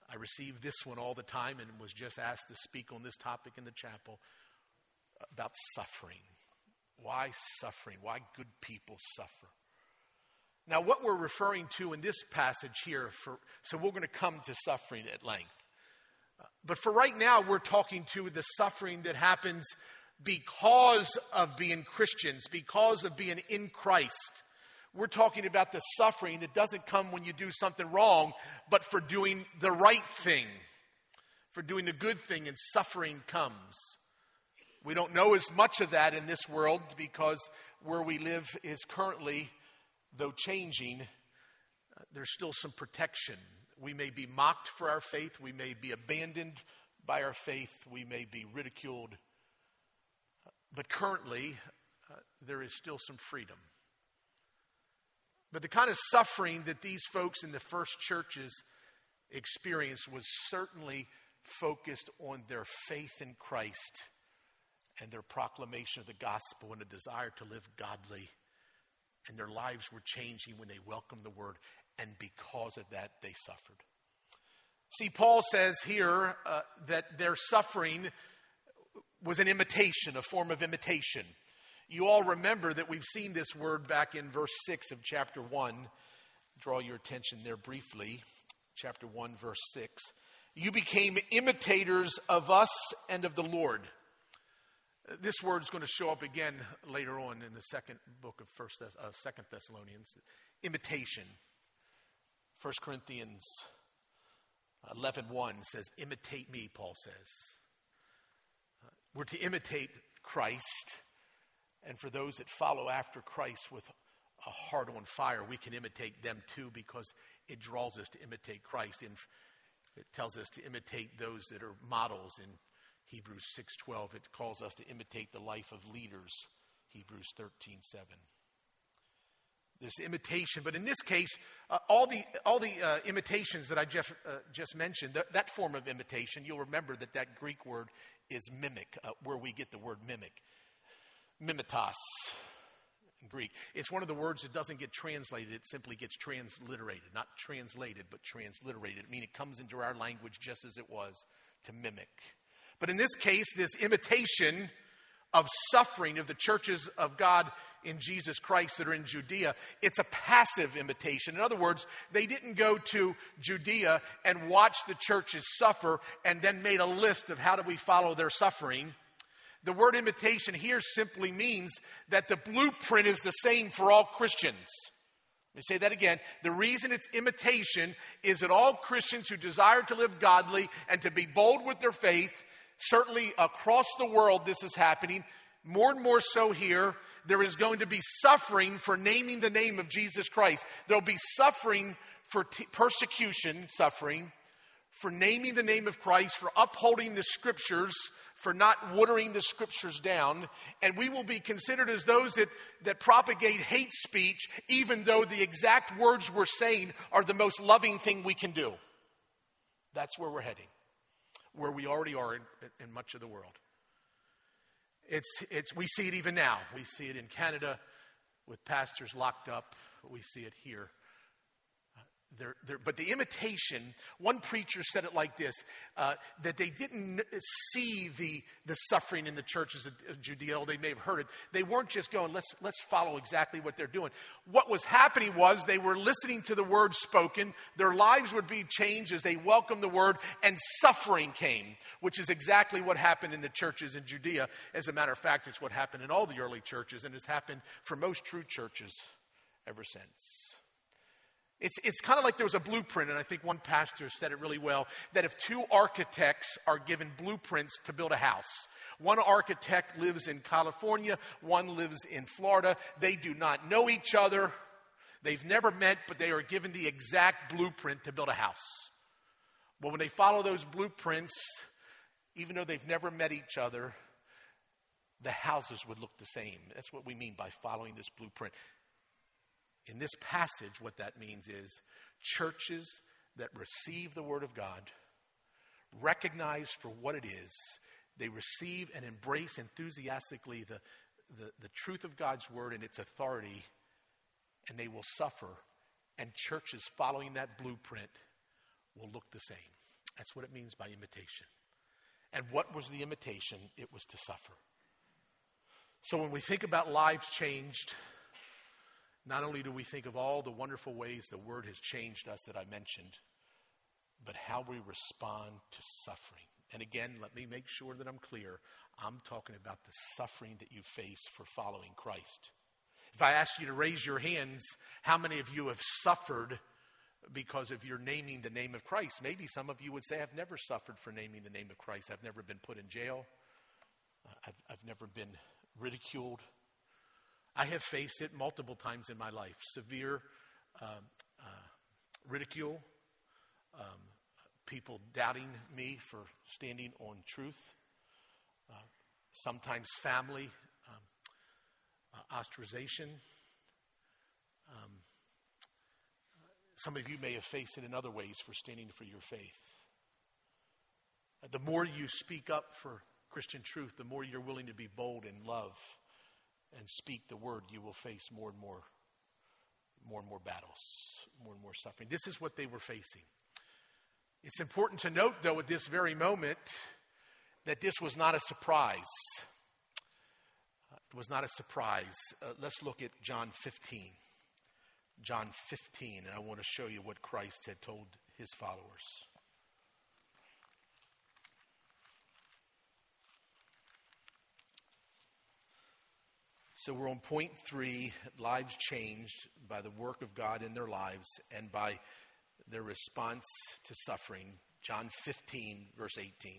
I receive this one all the time and was just asked to speak on this topic in the chapel about suffering. Why suffering? Why good people suffer? Now, what we're referring to in this passage here, so we're going to come to suffering at length. But for right now, we're talking to the suffering that happens because of being Christians, because of being in Christ. We're talking about the suffering that doesn't come when you do something wrong, but for doing the right thing, for doing the good thing, and suffering comes. We don't know as much of that in this world because where we live is currently, though changing, there's still some protection. We may be mocked for our faith. We may be abandoned by our faith. We may be ridiculed. But currently, there is still some freedom. But the kind of suffering that these folks in the first churches experienced was certainly focused on their faith in Christ and their proclamation of the gospel and a desire to live godly. And their lives were changing when they welcomed the word, and because of that, they suffered. See, Paul says here that their suffering was an imitation, a form of imitation. You all remember that we've seen this word back in verse 6 of chapter 1. Draw your attention there briefly. Chapter 1, verse 6. You became imitators of us and of the Lord. This word is going to show up again later on in the second book of 2 Thessalonians. Imitation. 1 Corinthians 11:1 says, imitate me, Paul says. We're to imitate Christ. And for those that follow after Christ with a heart on fire, we can imitate them too, because it draws us to imitate Christ. And it tells us to imitate those that are models. In Hebrews 6:12, it calls us to imitate the life of leaders. Hebrews 13:7. There's imitation, but in this case, all the imitations that I just mentioned, that form of imitation, you'll remember that Greek word is mimic, where we get the word mimic. Mimetos in Greek. It's one of the words that doesn't get translated. It simply gets transliterated. Not translated, but transliterated. I mean, it comes into our language just as it was, to mimic. But in this case, this imitation of suffering of the churches of God in Jesus Christ that are in Judea, it's a passive imitation. In other words, they didn't go to Judea and watch the churches suffer and then made a list of how do we follow their suffering. The word imitation here simply means that the blueprint is the same for all Christians. Let me say that again. The reason it's imitation is that all Christians who desire to live godly and to be bold with their faith, certainly across the world this is happening, more and more so here, there is going to be suffering for naming the name of Jesus Christ. There'll be suffering for persecution, suffering, for naming the name of Christ, for upholding the scriptures, for not watering the scriptures down. And we will be considered as those that propagate hate speech, even though the exact words we're saying are the most loving thing we can do. That's where we're heading, where we already are in much of the world. We see it even now. We see it in Canada with pastors locked up. We see it here. But the imitation, one preacher said it like this, that they didn't see the suffering in the churches of Judea. They may have heard it. They weren't just going, let's follow exactly what they're doing. What was happening was they were listening to the word spoken. Their lives would be changed as they welcomed the word, and suffering came, which is exactly what happened in the churches in Judea. As a matter of fact, it's what happened in all the early churches, and has happened for most true churches ever since. It's kind of like there was a blueprint, and I think one pastor said it really well, that if two architects are given blueprints to build a house, one architect lives in California, one lives in Florida, they do not know each other, they've never met, but they are given the exact blueprint to build a house. Well, when they follow those blueprints, even though they've never met each other, the houses would look the same. That's what we mean by following this blueprint. In this passage, what that means is churches that receive the Word of God, recognize for what it is, they receive and embrace enthusiastically the truth of God's Word and its authority, and they will suffer. And churches following that blueprint will look the same. That's what it means by imitation. And what was the imitation? It was to suffer. So when we think about lives changed, not only do we think of all the wonderful ways the Word has changed us that I mentioned, but how we respond to suffering. And again, let me make sure that I'm clear. I'm talking about the suffering that you face for following Christ. If I ask you to raise your hands, how many of you have suffered because of your naming the name of Christ? Maybe some of you would say, I've never suffered for naming the name of Christ. I've never been put in jail. I've never been ridiculed. I have faced it multiple times in my life. Severe ridicule, people doubting me for standing on truth, sometimes family ostracization. Some of you may have faced it in other ways for standing for your faith. The more you speak up for Christian truth, the more you're willing to be bold in love and speak the word, you will face more and more battles, more and more suffering. This is what they were facing. It's important to note, though, at this very moment, that this was not a surprise. It was not a surprise. Let's look at John 15. John 15, and I want to show you what Christ had told his followers. So we're on point 3, lives changed by the work of God in their lives and by their response to suffering. John 15, verse 18.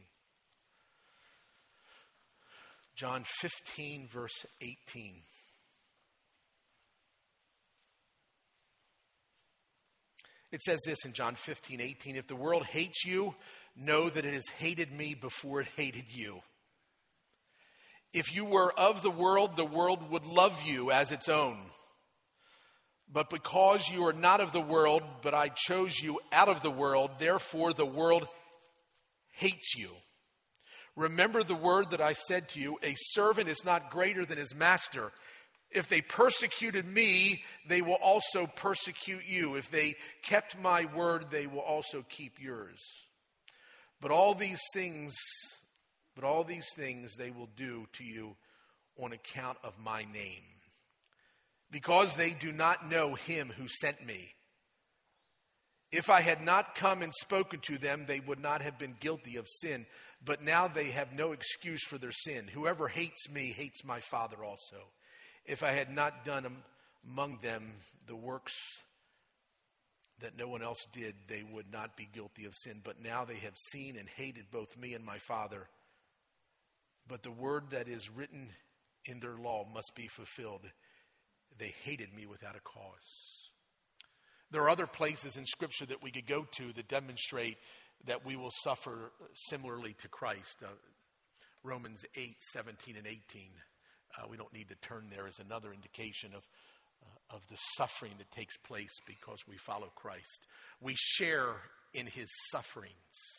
John 15, verse 18. It says this in John 15, 18. If the world hates you, know that it has hated me before it hated you. If you were of the world would love you as its own. But because you are not of the world, but I chose you out of the world, therefore the world hates you. Remember the word that I said to you, a servant is not greater than his master. If they persecuted me, they will also persecute you. If they kept my word, they will also keep yours. But all these things they will do to you on account of my name, because they do not know him who sent me. If I had not come and spoken to them, they would not have been guilty of sin. But now they have no excuse for their sin. Whoever hates me hates my Father also. If I had not done among them the works that no one else did, they would not be guilty of sin. But now they have seen and hated both me and my Father. But the word that is written in their law must be fulfilled. They hated me without a cause. There are other places in Scripture that we could go to that demonstrate that we will suffer similarly to Christ. Romans 8, 17 and 18. We don't need to turn there as another indication of the suffering that takes place because we follow Christ. We share in his sufferings.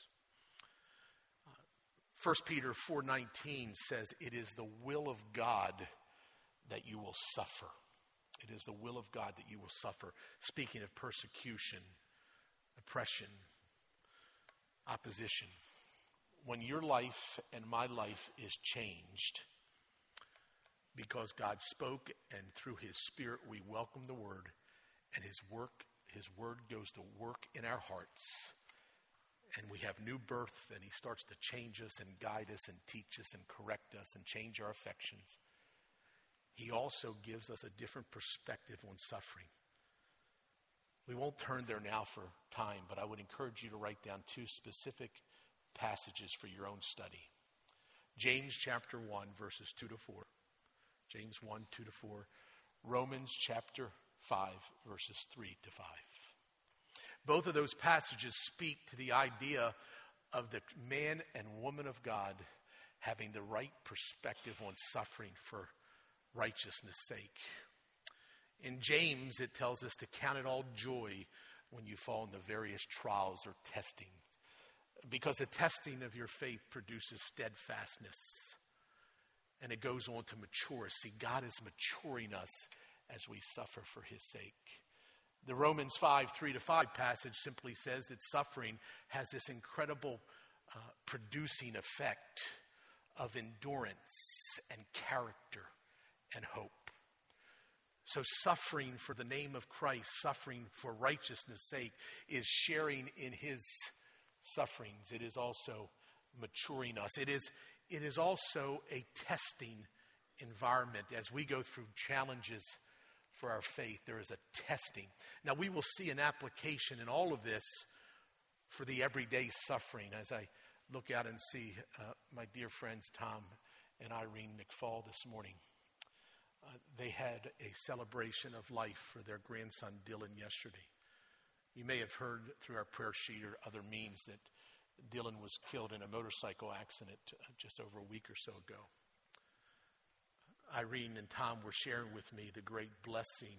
1 Peter 4:19 says, it is the will of God that you will suffer. It is the will of God that you will suffer. Speaking of persecution, oppression, opposition. When your life and my life is changed because God spoke and through his Spirit we welcome the word, and his word goes to work in our hearts, and we have new birth, and he starts to change us and guide us and teach us and correct us and change our affections. He also gives us a different perspective on suffering. We won't turn there now for time, but I would encourage you to write down 2 specific passages for your own study. James chapter 1, verses 2 to 4. James 1, 2 to 4. Romans chapter 5, verses 3 to 5. Both of those passages speak to the idea of the man and woman of God having the right perspective on suffering for righteousness' sake. In James, it tells us to count it all joy when you fall into various trials or testing, because the testing of your faith produces steadfastness, and it goes on to mature us. See, God is maturing us as we suffer for his sake. The Romans 5:3-5 passage simply says that suffering has this incredible producing effect of endurance and character and hope. So suffering for the name of Christ, suffering for righteousness' sake, is sharing in his sufferings. It is also maturing us. It is also a testing environment. As we go through challenges for our faith, there is a testing. Now we will see an application in all of this for the everyday suffering. As I look out and see my dear friends Tom and Irene McFall this morning. They had a celebration of life for their grandson Dylan yesterday. You may have heard through our prayer sheet or other means that Dylan was killed in a motorcycle accident just over a week or so ago. Irene and Tom were sharing with me the great blessing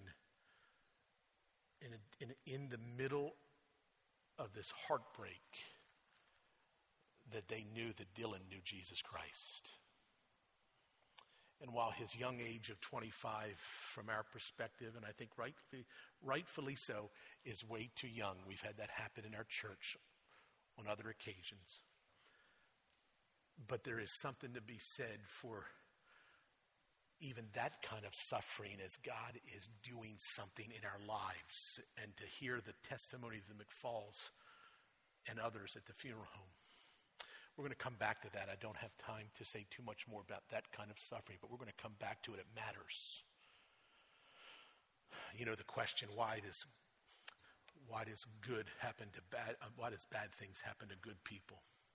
in the middle of this heartbreak that they knew that Dylan knew Jesus Christ. And while his young age of 25, from our perspective, and I think rightfully so, is way too young. We've had that happen in our church on other occasions. But there is something to be said for even that kind of suffering as God is doing something in our lives. And to hear the testimony of the McFalls and others at the funeral home. We're going to come back to that. I don't have time to say too much more about that kind of suffering, but we're going to come back to it. It matters. You know the question, why does good happen to bad? Why does bad things happen to good people?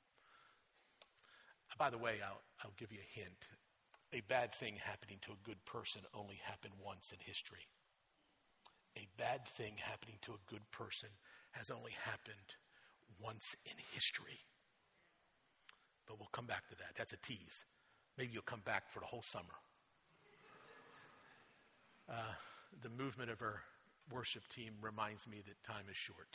By the way, I'll give you a hint. A bad thing happening to a good person only happened once in history. A bad thing happening to a good person has only happened once in history. But we'll come back to that. That's a tease. Maybe you'll come back for the whole summer. The movement of our worship team reminds me that time is short.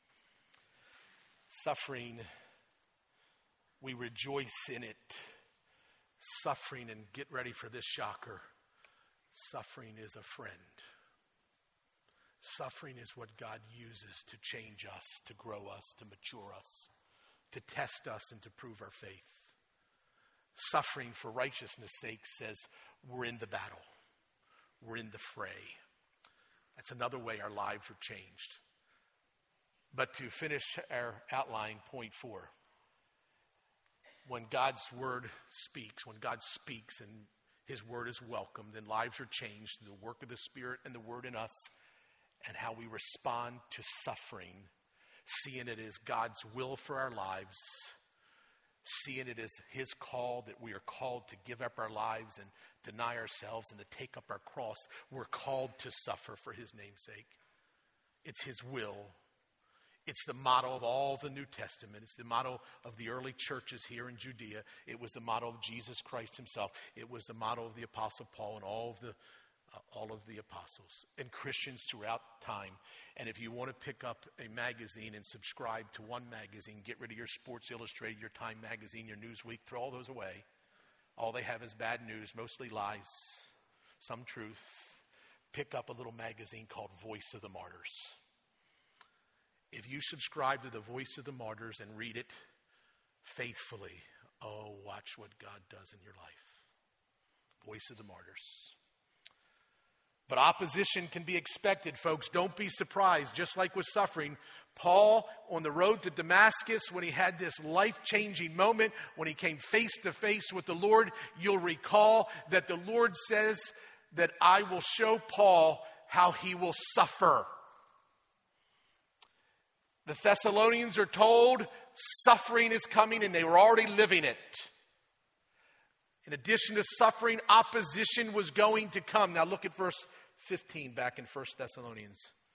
Suffering, we rejoice in it. Suffering, and get ready for this shocker, suffering is a friend. Suffering is what God uses to change us, to grow us, to mature us, to test us and to prove our faith. Suffering for righteousness' sake says we're in the battle. We're in the fray. That's another way our lives are changed. But to finish our outline, point 4. When God's word speaks, when God speaks and his word is welcomed, then lives are changed through the work of the Spirit and the word in us, and how we respond to suffering, seeing it as God's will for our lives, seeing it as his call, that we are called to give up our lives and deny ourselves and to take up our cross. We're called to suffer for his name's sake. It's his will. It's the motto of all the New Testament. It's the motto of the early churches here in Judea. It was the motto of Jesus Christ himself. It was the motto of the Apostle Paul and all of the apostles and Christians throughout time. And if you want to pick up a magazine and subscribe to one magazine, get rid of your Sports Illustrated, your Time magazine, your Newsweek, throw all those away. All they have is bad news, mostly lies, some truth. Pick up a little magazine called Voice of the Martyrs. If you subscribe to the Voice of the Martyrs and read it faithfully, oh, watch what God does in your life. Voice of the Martyrs. But opposition can be expected, folks. Don't be surprised. Just like with suffering, Paul, on the road to Damascus, when he had this life-changing moment, when he came face to face with the Lord, you'll recall that the Lord says that I will show Paul how he will suffer. The Thessalonians are told suffering is coming, and they were already living it. In addition to suffering, opposition was going to come. Now look at verse 15 back in 1 Thessalonians.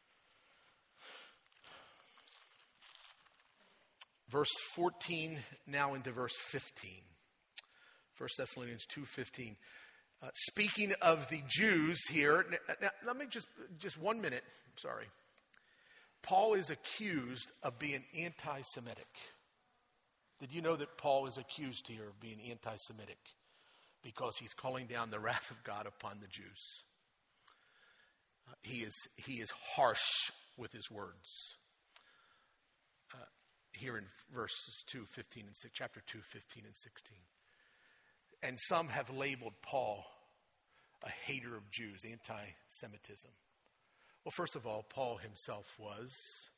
Verse 14 now into verse 15. 1 Thessalonians 2:15. Speaking of the Jews here, now let me just 1 minute, sorry. Paul is accused of being anti-Semitic. Did you know that Paul is accused here of being anti-Semitic? Because he's calling down the wrath of God upon the Jews. he is harsh with his words. Here in verses 2:15 and 6, chapter 2, 15 and 16. And some have labeled Paul a hater of Jews, anti-Semitism. Well, first of all, Paul himself was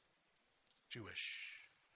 Jewish.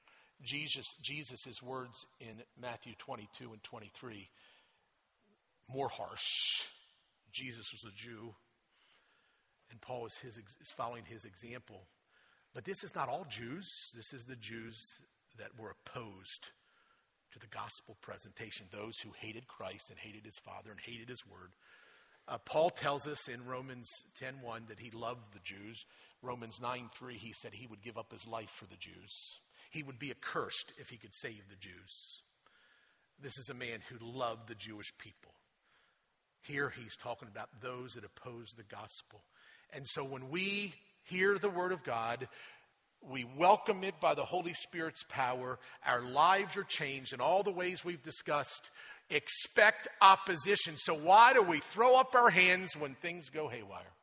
Jesus' words in Matthew 22 and 23, more harsh. Jesus was a Jew, and Paul is following his example. But this is not all Jews. This is the Jews that were opposed to the gospel presentation, those who hated Christ and hated his Father and hated his word. Paul tells us in Romans 10:1 that he loved the Jews. Romans 9:3, he said he would give up his life for the Jews. He would be accursed if he could save the Jews. This is a man who loved the Jewish people. Here he's talking about those that oppose the gospel. And so when we hear the word of God, we welcome it by the Holy Spirit's power. Our lives are changed in all the ways we've discussed. Expect opposition. So why do we throw up our hands when things go haywire?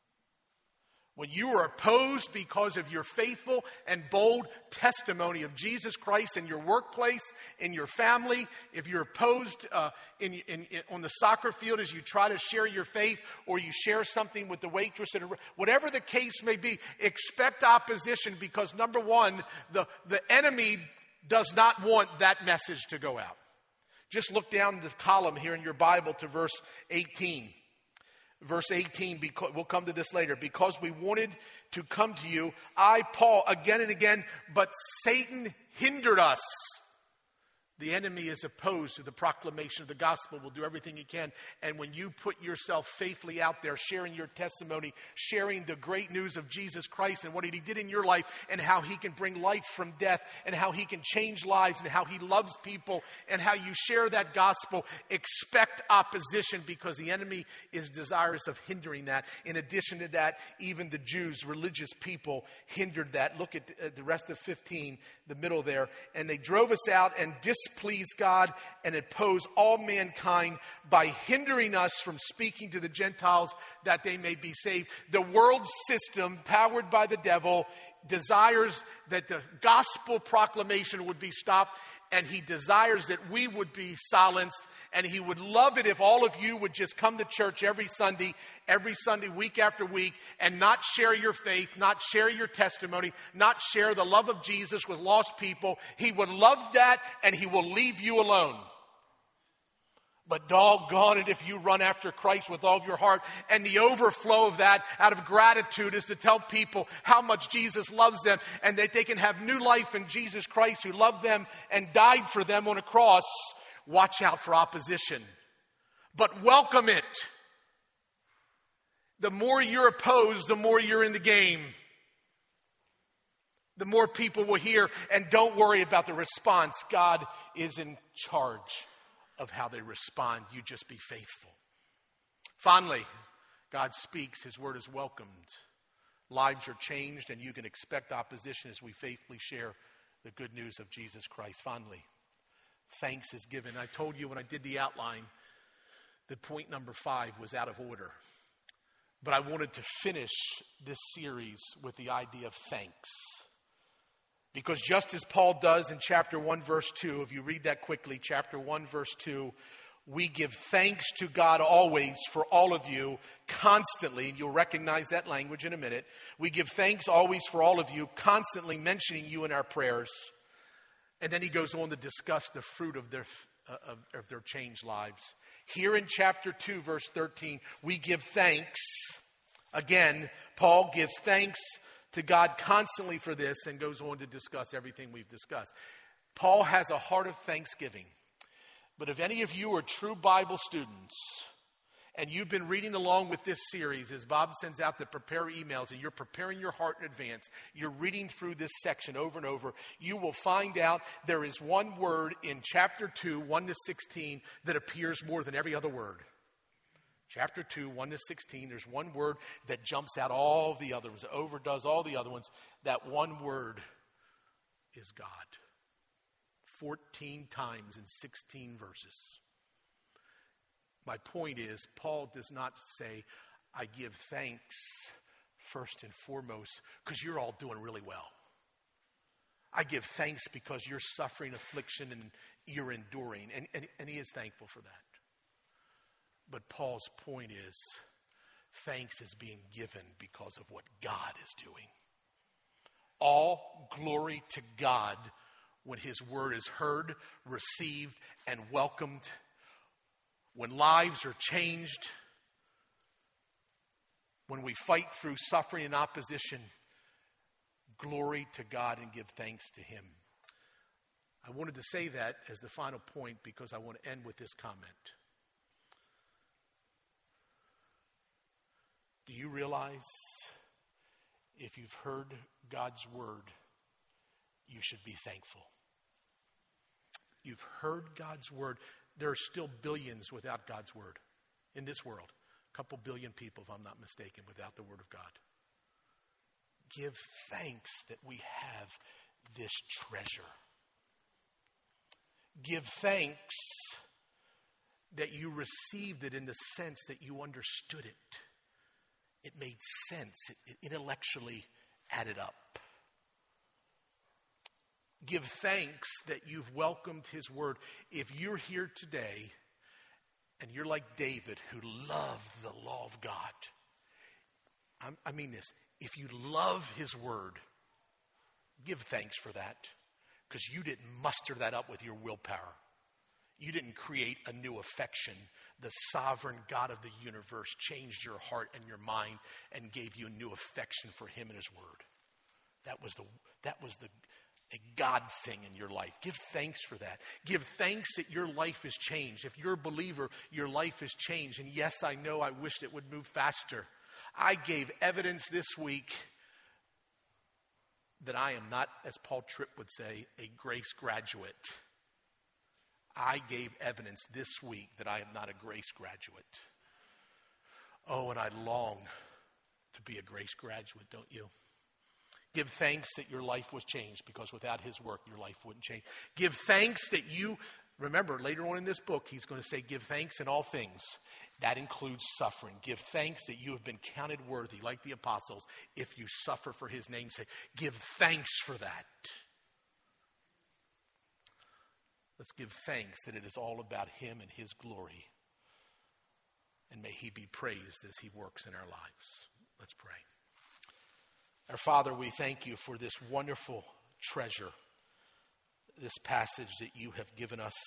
When you are opposed because of your faithful and bold testimony of Jesus Christ in your workplace, in your family, if you're opposed on the soccer field as you try to share your faith, or you share something with the waitress, whatever the case may be, expect opposition, because number one, the enemy does not want that message to go out. Just look down the column here in your Bible to verse 18. Verse 18, we'll come to this later. Because we wanted to come to you, I, Paul, again and again, but Satan hindered us. The enemy is opposed to the proclamation of the gospel, will do everything he can. And when you put yourself faithfully out there, sharing your testimony, sharing the great news of Jesus Christ and what he did in your life, and how he can bring life from death, and how he can change lives, and how he loves people, and how you share that gospel, expect opposition, because the enemy is desirous of hindering that. In addition to that, even the Jews, religious people, hindered that. Look at the rest of 15, the middle there. And they drove us out and displease God and oppose all mankind by hindering us from speaking to the Gentiles that they may be saved. The world system, powered by the devil, desires that the gospel proclamation would be stopped, and he desires that we would be silenced, and he would love it if all of you would just come to church every Sunday, week after week, and not share your faith, not share your testimony, not share the love of Jesus with lost people. He would love that, and he will leave you alone. But doggone it if you run after Christ with all of your heart. And the overflow of that out of gratitude is to tell people how much Jesus loves them, and that they can have new life in Jesus Christ, who loved them and died for them on a cross. Watch out for opposition, but welcome it. The more you're opposed, the more you're in the game. The more people will hear, and don't worry about the response. God is in charge of how they respond. You just be faithful. Finally, God speaks. His word is welcomed. Lives are changed, and you can expect opposition as we faithfully share the good news of Jesus Christ. Finally, thanks is given. I told you when I did the outline that point number 5 was out of order. But I wanted to finish this series with the idea of thanks. Because just as Paul does in chapter 1, verse 2, if you read that quickly, chapter 1, verse 2, we give thanks to God always for all of you constantly. And you'll recognize that language in a minute. We give thanks always for all of you, constantly mentioning you in our prayers. And then he goes on to discuss the fruit of their changed lives. Here in chapter 2, verse 13, we give thanks. Again, Paul gives thanks to God constantly for this, and goes on to discuss everything we've discussed. Paul has a heart of thanksgiving. But if any of you are true Bible students, and you've been reading along with this series, as Bob sends out the prepare emails, and you're preparing your heart in advance, you're reading through this section over and over, you will find out there is one word in chapter 2, 1 to 16, that appears more than every other word. Chapter 2, 1 to 16, there's one word that jumps out all the other ones, overdoes all the other ones. That one word is God. 14 times in 16 verses. My point is, Paul does not say, I give thanks first and foremost because you're all doing really well. I give thanks because you're suffering affliction and you're enduring. And he is thankful for that. But Paul's point is, thanks is being given because of what God is doing. All glory to God when his word is heard, received, and welcomed. When lives are changed. When we fight through suffering and opposition. Glory to God and give thanks to him. I wanted to say that as the final point because I want to end with this comment. Do you realize if you've heard God's word, you should be thankful? You've heard God's word. There are still billions without God's word in this world. A couple billion people, if I'm not mistaken, without the word of God. Give thanks that we have this treasure. Give thanks that you received it in the sense that you understood it. It made sense. It intellectually added up. Give thanks that you've welcomed his word. If you're here today and you're like David who loved the law of God, I mean this. If you love his word, give thanks for that because you didn't muster that up with your willpower. You didn't create a new affection. The sovereign God of the universe changed your heart and your mind and gave you a new affection for him and his word. That was a God thing in your life. Give thanks for that. Give thanks that your life has changed. If you're a believer, your life has changed. And yes, I know I wish it would move faster. I gave evidence this week that I am not, as Paul Tripp would say, a grace graduate. I gave evidence this week that I am not a grace graduate. Oh, and I long to be a grace graduate, don't you? Give thanks that your life was changed because without his work, your life wouldn't change. Give thanks that you, remember later on in this book, he's going to say, give thanks in all things. That includes suffering. Give thanks that you have been counted worthy, like the apostles, if you suffer for his name's sake. Give thanks for that. Let's give thanks that it is all about him and his glory. And may he be praised as he works in our lives. Let's pray. Our Father, we thank you for this wonderful treasure, this passage that you have given us.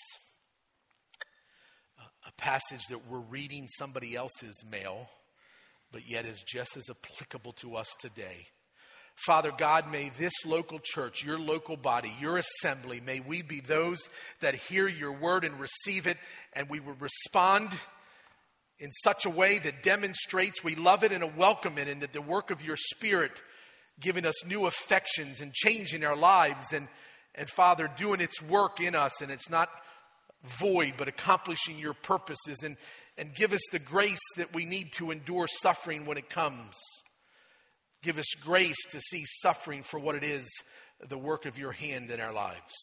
A passage that we're reading somebody else's mail, but yet is just as applicable to us today. Father God, may this local church, your local body, your assembly, may we be those that hear your word and receive it, and we will respond in such a way that demonstrates we love it and welcome it, and that the work of your Spirit giving us new affections and changing our lives, and Father, doing its work in us, and it's not void, but accomplishing your purposes, and give us the grace that we need to endure suffering when it comes. Give us grace to see suffering for what it is, the work of your hand in our lives.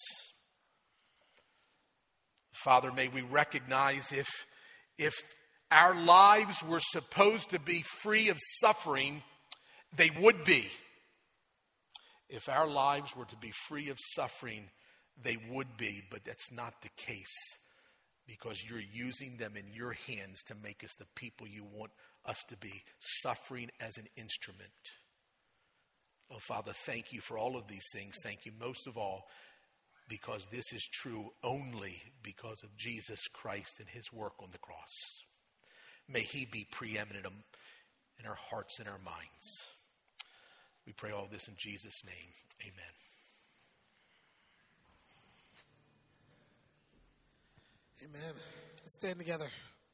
Father, may we recognize if our lives were supposed to be free of suffering, they would be. If our lives were to be free of suffering, they would be, but that's not the case because you're using them in your hands to make us the people you want us to be, suffering as an instrument. Oh, Father, thank you for all of these things. Thank you most of all because this is true only because of Jesus Christ and his work on the cross. May he be preeminent in our hearts and our minds. We pray all this in Jesus' name. Amen. Amen. Let's stand together.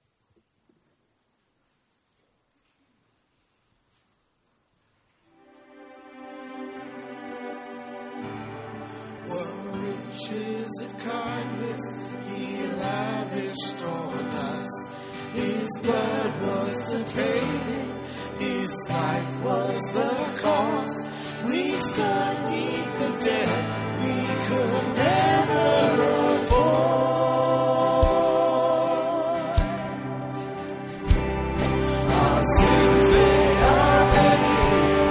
What riches of kindness he lavished on us. His blood was the payment, his life was the cost. We stood beneath the debt we could never afford. Our sins, they are heavy,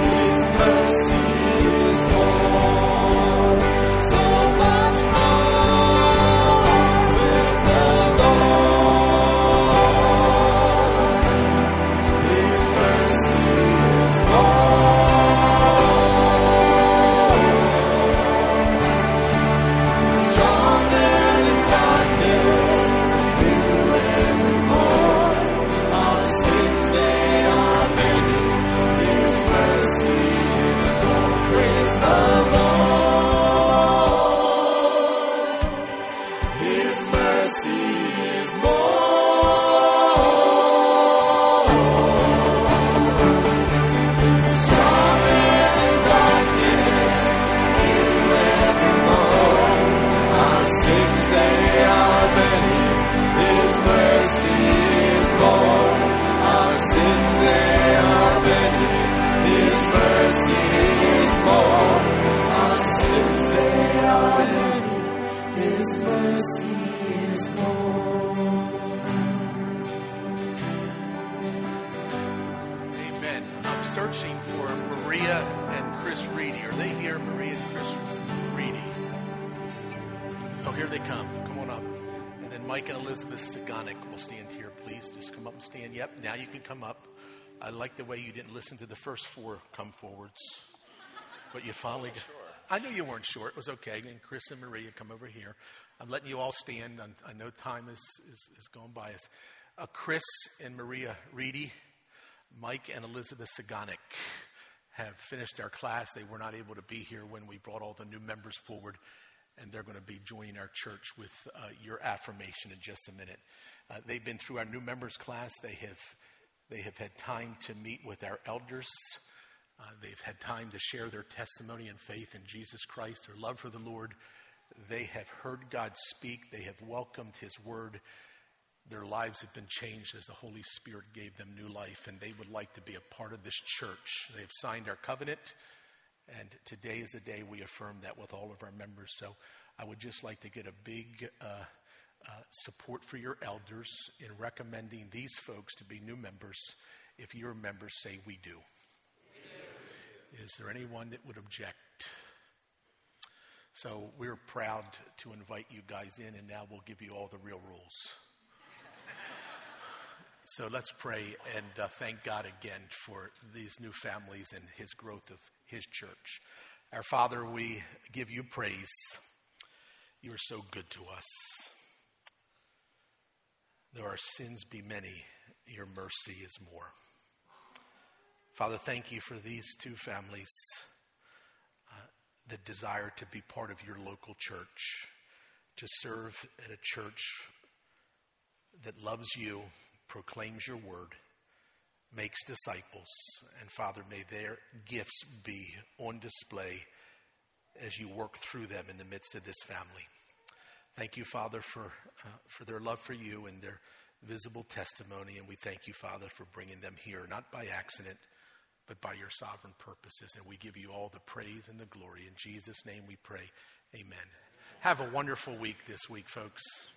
searching for Maria and Chris Reedy. Are they here, Maria and Chris Reedy? Oh, here they come. Come on up. And then Mike and Elizabeth Sagonic will stand here, please. Just come up and stand. Yep, now you can come up. I like the way you didn't listen to the first four come forwards. But you finally got... I knew you weren't sure. It was okay. And Chris and Maria, come over here. I'm letting you all stand. I know time is going by us. Chris and Maria Reedy, Mike and Elizabeth Sagonic have finished their class. They were not able to be here when we brought all the new members forward, and they're going to be joining our church with your affirmation in just a minute. They've been through our new members class. They have had time to meet with our elders. They've had time to share their testimony and faith in Jesus Christ, their love for the Lord. They have heard God speak. They have welcomed His word. Their lives have been changed as the Holy Spirit gave them new life, and they would like to be a part of this church. They have signed our covenant, and today is the day we affirm that with all of our members. So I would just like to get a big support for your elders in recommending these folks to be new members. If your members say we do. Is there anyone that would object? So we're proud to invite you guys in, and now we'll give you all the real rules. So let's pray and thank God again for these new families and His growth of His church. Our Father, we give you praise. You are so good to us. Though our sins be many, your mercy is more. Father, thank you for these two families that desire to be part of your local church, to serve at a church that loves you, proclaims your word, makes disciples. And Father, may their gifts be on display as you work through them in the midst of this family. Thank you, Father, for their love for you and their visible testimony. And we thank you, Father, for bringing them here, not by accident, but by your sovereign purposes. And we give you all the praise and the glory. In Jesus' name we pray. Amen. Have a wonderful week this week, folks.